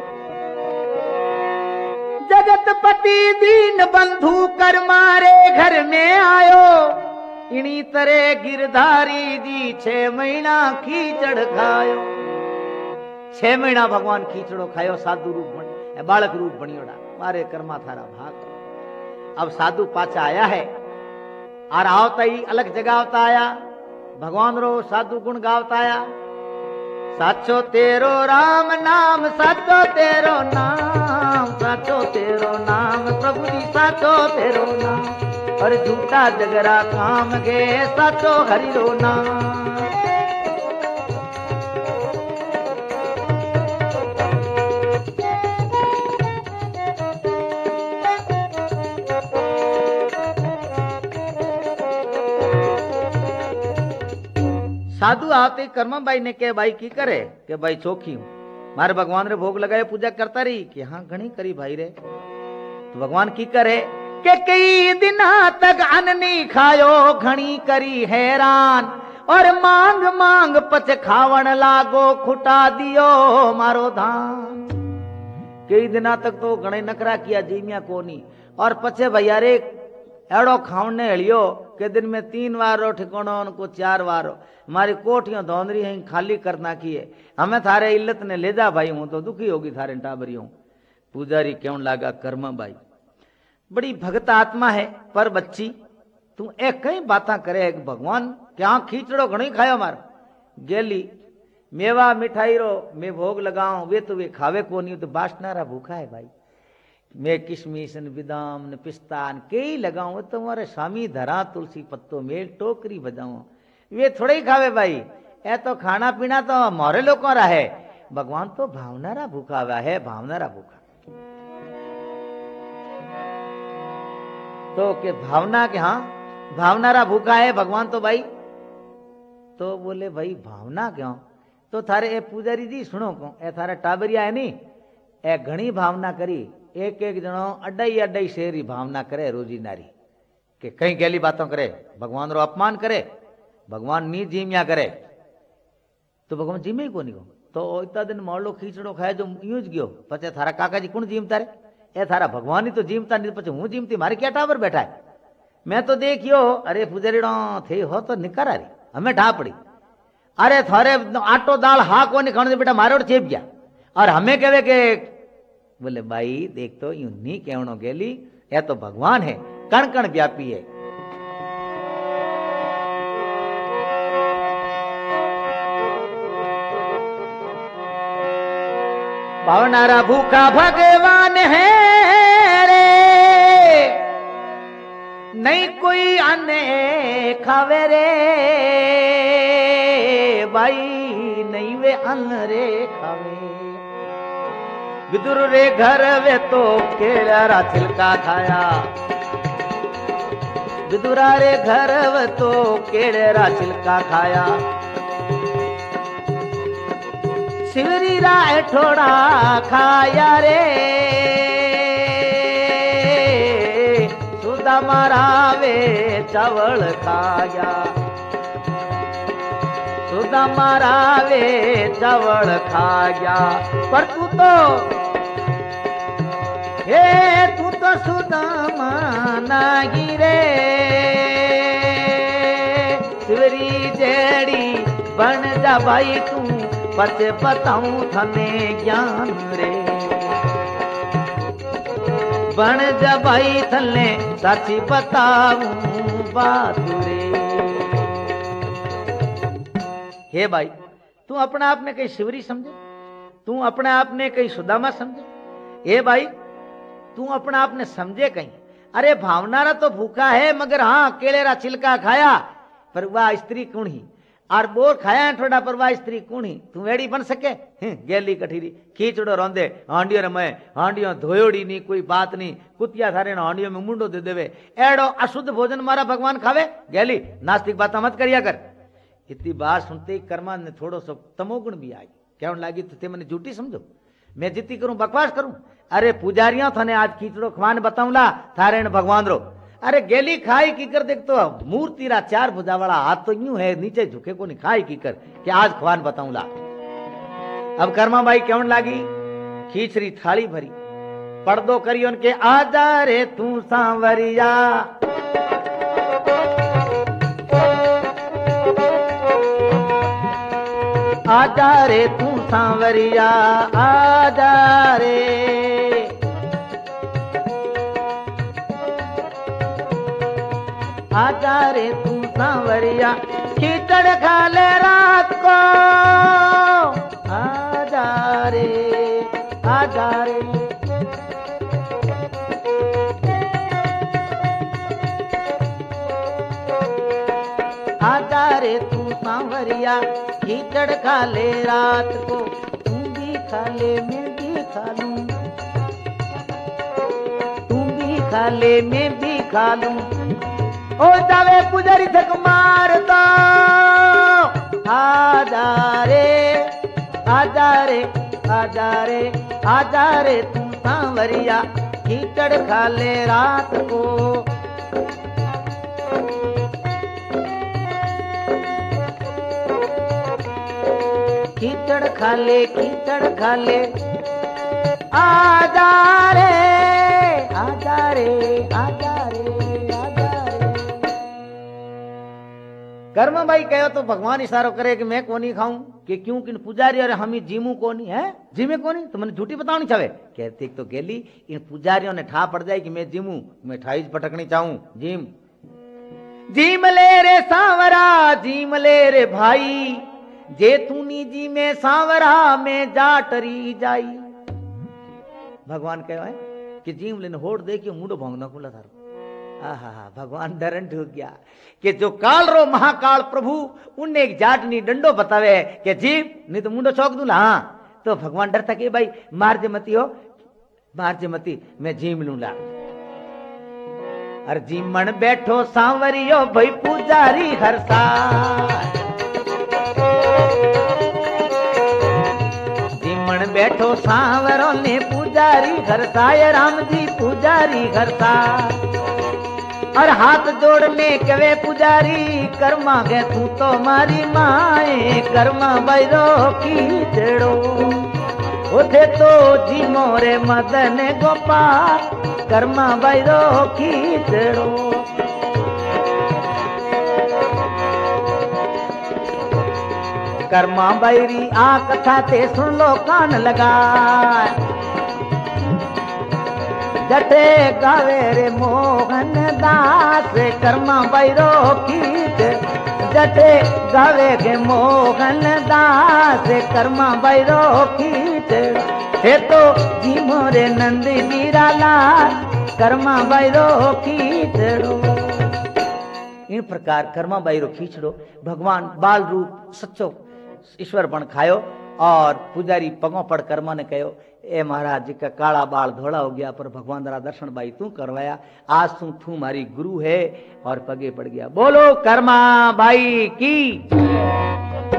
जगतपति दीन बंधु कर मारे घर में आयो। इनी तरह गिरधारी जी छह महीना खीचड़ खायो। छह महीना भगवान खीचड़ो खायो, साधु रूप बन बालक रूप बनियोड़ा। मारे कर्मा थारा भाग। अब साधु पाचा आया है और आवता ही अलग जगह आवता आया, भगवान रो साधु गुण गावता आया। साचो तेरो राम नाम, साचो तेरो नाम, साचो तेरो नाम प्रभु जी, साचो तेरो नाम। और झूठा जगरा काम गे, साचो हरि रो नाम। साधु आते कर्मा भाई ने कहे भाई की करे के भाई चौकी हूं, मारे भगवान रे भोग लगाए पूजा करता रही कि हाँ घणी करी भाई रे। तो भगवान की करे के कई दिना तक अन्न नहीं खायो, घणी करी हैरान। और मांग मांग पच खावण लागो, खुटा दियो मारो धान। कई दिना तक तो घणे नकरा किया जीमिया कोनी। और पचे भैया रे एड़ो खावने हलियो के दिन में तीन वार रो ठिकानो उनको चार वारो। हमारी कोठियों धोंदरी है खाली करना की है, हमें थारे इल्लत ने ले जा भाई, हूं तो दुखी होगी थारे टाबरियों। पुजारी क्यों लागा कर्मा भाई बड़ी भगत आत्मा है, पर बच्ची तू एक कई बातें करे भगवान क्या खींचड़ो घणी खायो मार गेली मेवा मिठाई रो मैं भोग लगाऊं वे तो वे खावे को नहीं, तो बासनारा भूखा है भाई। मैं किशमिश न बादाम न पिस्ता न कई लगाऊं, तुम्हारे स्वामी धरा तुलसी पत्तो मेल टोकरी बजाऊं, वे थोड़े ही खावे भाई। ए तो खाना पीना तो मोरे लोगों रा है, भगवान तो भावनारा भूखा हुआ है, भावनारा भूखा। तो के भावना के हाँ भावनारा भूखा है भगवान तो भाई। तो बोले भाई भावना क्यों? तो थारे ए पुजारी जी सुनो को ए थारा टाबरिया है नी ए घणी भावना करी, एक एक जनो अड्डाई अड्डाई शेरी भावना करे रोजी नारी के कई गैली बातों करे, भगवान रो अपमान करे, भगवान नी जीमिया करे। तो भगवान जीमे ही कोनी को तो इतना दिन मोड़लो खींचड़ो खाए जो यूं ज गयो, पचे थारा काका जी कौन जीमता रे? ए थारा भगवान ही तो जीमता नहीं, पचे हूं जीमती, मारे क्या टावर बैठा है? मैं तो देखियो अरे पुजारीड़ो थे हो तो निकर रही हमें ढा पड़ी। अरे थारे आटो दाल हा को नहीं खाने बेटा मारे और चेप गया। और हमें कहे के बोले भाई देख तो यूं नहीं कहनो गेली, यह तो भगवान है, कण कण व्यापी है। भावनारा भूखा भगवान है रे, नहीं कोई अन्य खावे रे भाई, नहीं वे अन्न रे खावे। विदुर रे घर वे तो केड़ा छिलका खाया, विदुरा रे घर वे तो केड़ा छिलका खाया। शिवरी राय ठोड़ा खाया रे, सुदामा रावे चावल खाया, सुदामा रावे चावल खाया। पर तू तो हे तू तो सुदामा नागी रे, शिवरी जेड़ी बन जा भाई तू, पचे बताऊं थने ज्ञान रे, बन जा भाई थले सची बताऊं बात रे। हे भाई तू अपने आप ने कहीं शिवरी समझे, तू अपने आप ने कहीं सुदामा समझे? हे भाई तू अपने आप ने समझे कहीं? अरे भावनारा तो भूखा है मगर हाँ केलेरा छिलका खाया, पर वह स्त्री कौन ही और बोर खाया थोड़ा, पर वह स्त्री कौन ही? तू वेड़ी बन सके? गेली कठीरी खींचड़ो रोंदे हांडियो रे मैं हांडियो धोयोड़ी नहीं कोई बात नहीं, कुतिया थारे हांडियो में मुंडो दे देवे, एड़ो अशुद्ध भोजन मारा भगवान खावे? गेली नास्तिक बात मत करिया कर। इतनी बात सुनते ही कर्मा ने थोड़ो सो तमोगुण भी आई, क्या लगी तो ते मैंने झूठी समझो, मैं जितनी करूं बकवास करूं? अरे पुजारियों थाने आज खींचड़ो खवान बताऊंला थारे ने भगवान रो। अरे गेली खाई की कर देख तो मूर्ति रा चार भुजा वाला हाथ तो यूं है नीचे झुके को नहीं खाई की कर कि आज खवान बताऊंला। अब कर्मा भाई क्यों लागी खींचरी थाली भरी, पर्दो करी उनके आजा रे तू सांवरिया, आजा रे तू सांवरिया आजा रे। आजा रे तू सांवरिया कीचड़ खा ले रात को आजा रे आजा रे। आजा रे तू सांवरिया कीचड़ खा ले रात को, तू भी खा ले मैं भी खा लूं, तू भी खा ले मैं भी खा लूं। ओ जावे पुजारी झक मार दो आजा रे आजा रे आजा रे आजा रे तू सांवरिया कीचड़ खा ले रात को। कीचड़ खा ले कीचड़ खा ले आजा रे आजा रे आजा रे आजा रे। कर्म भाई कहो तो भगवान इशारो करे कि मैं कोनी खाऊं कि क्यों कि पुजारी अरे हम ही जीमू कोनी है जीमे कोनी तो मैंने झूठी बतानी चाहे कहते तो गेली इन पुजारियों ने ठा पड़ जाए कि मैं जीमू मैं ठाई पटकनी चाहूं जीम जीम ले रे सांवरा जीम ले रे भाई जे तूनी जी में सांवरा में जाटरी जाई। भगवान कहो है कि जीम लेने होड़ दे के मुंडो भोंगना खुला थारो। आहा भगवान डरन ठूक गया कि जो काल रो महाकाल प्रभु उनने एक जाटनी डंडो बतावे कि जीव नहीं तो मुंडो चौक दूला। हाँ तो भगवान डरता कि भाई मार जे मती हो मार जे मती मैं जीम लूंगा। अरे जीमन बैठो सांवरियो भाई पुजारी हरसा जीमन बैठो सांवरो ने पुजारी हरसाय राम जी पुजारी हरसा। और हाथ जोड़ में कवे पुजारी कर्मा गे तू तो मारी माए कर्मा बैरो की जड़ो उठे तो जी मोरे मदन गोपाल कर्मा बैरो की जड़ो। कर्मा बैरी आ कथा ते सुन लो कान लगा जटे गावे रे मोहन दास कर्मा बैरो गीत जटे गावे गे मोहन दास कर्मा बैरो गीत हे तो जी मोरे नंद मीरा लाल कर्मा बैरो खींचड़ो। इन प्रकार कर्मा बैरो खींचड़ो भगवान बाल रूप सच्चो ईश्वर पण खायो और पुजारी पगों पड़ कर्मा ने कहो ए महाराज जी का काला बाल धोला हो गया पर भगवान दरा दर्शन भाई तू करवाया आज तू तू मारी गुरु है और पगे पड़ गया। बोलो कर्मा भाई की।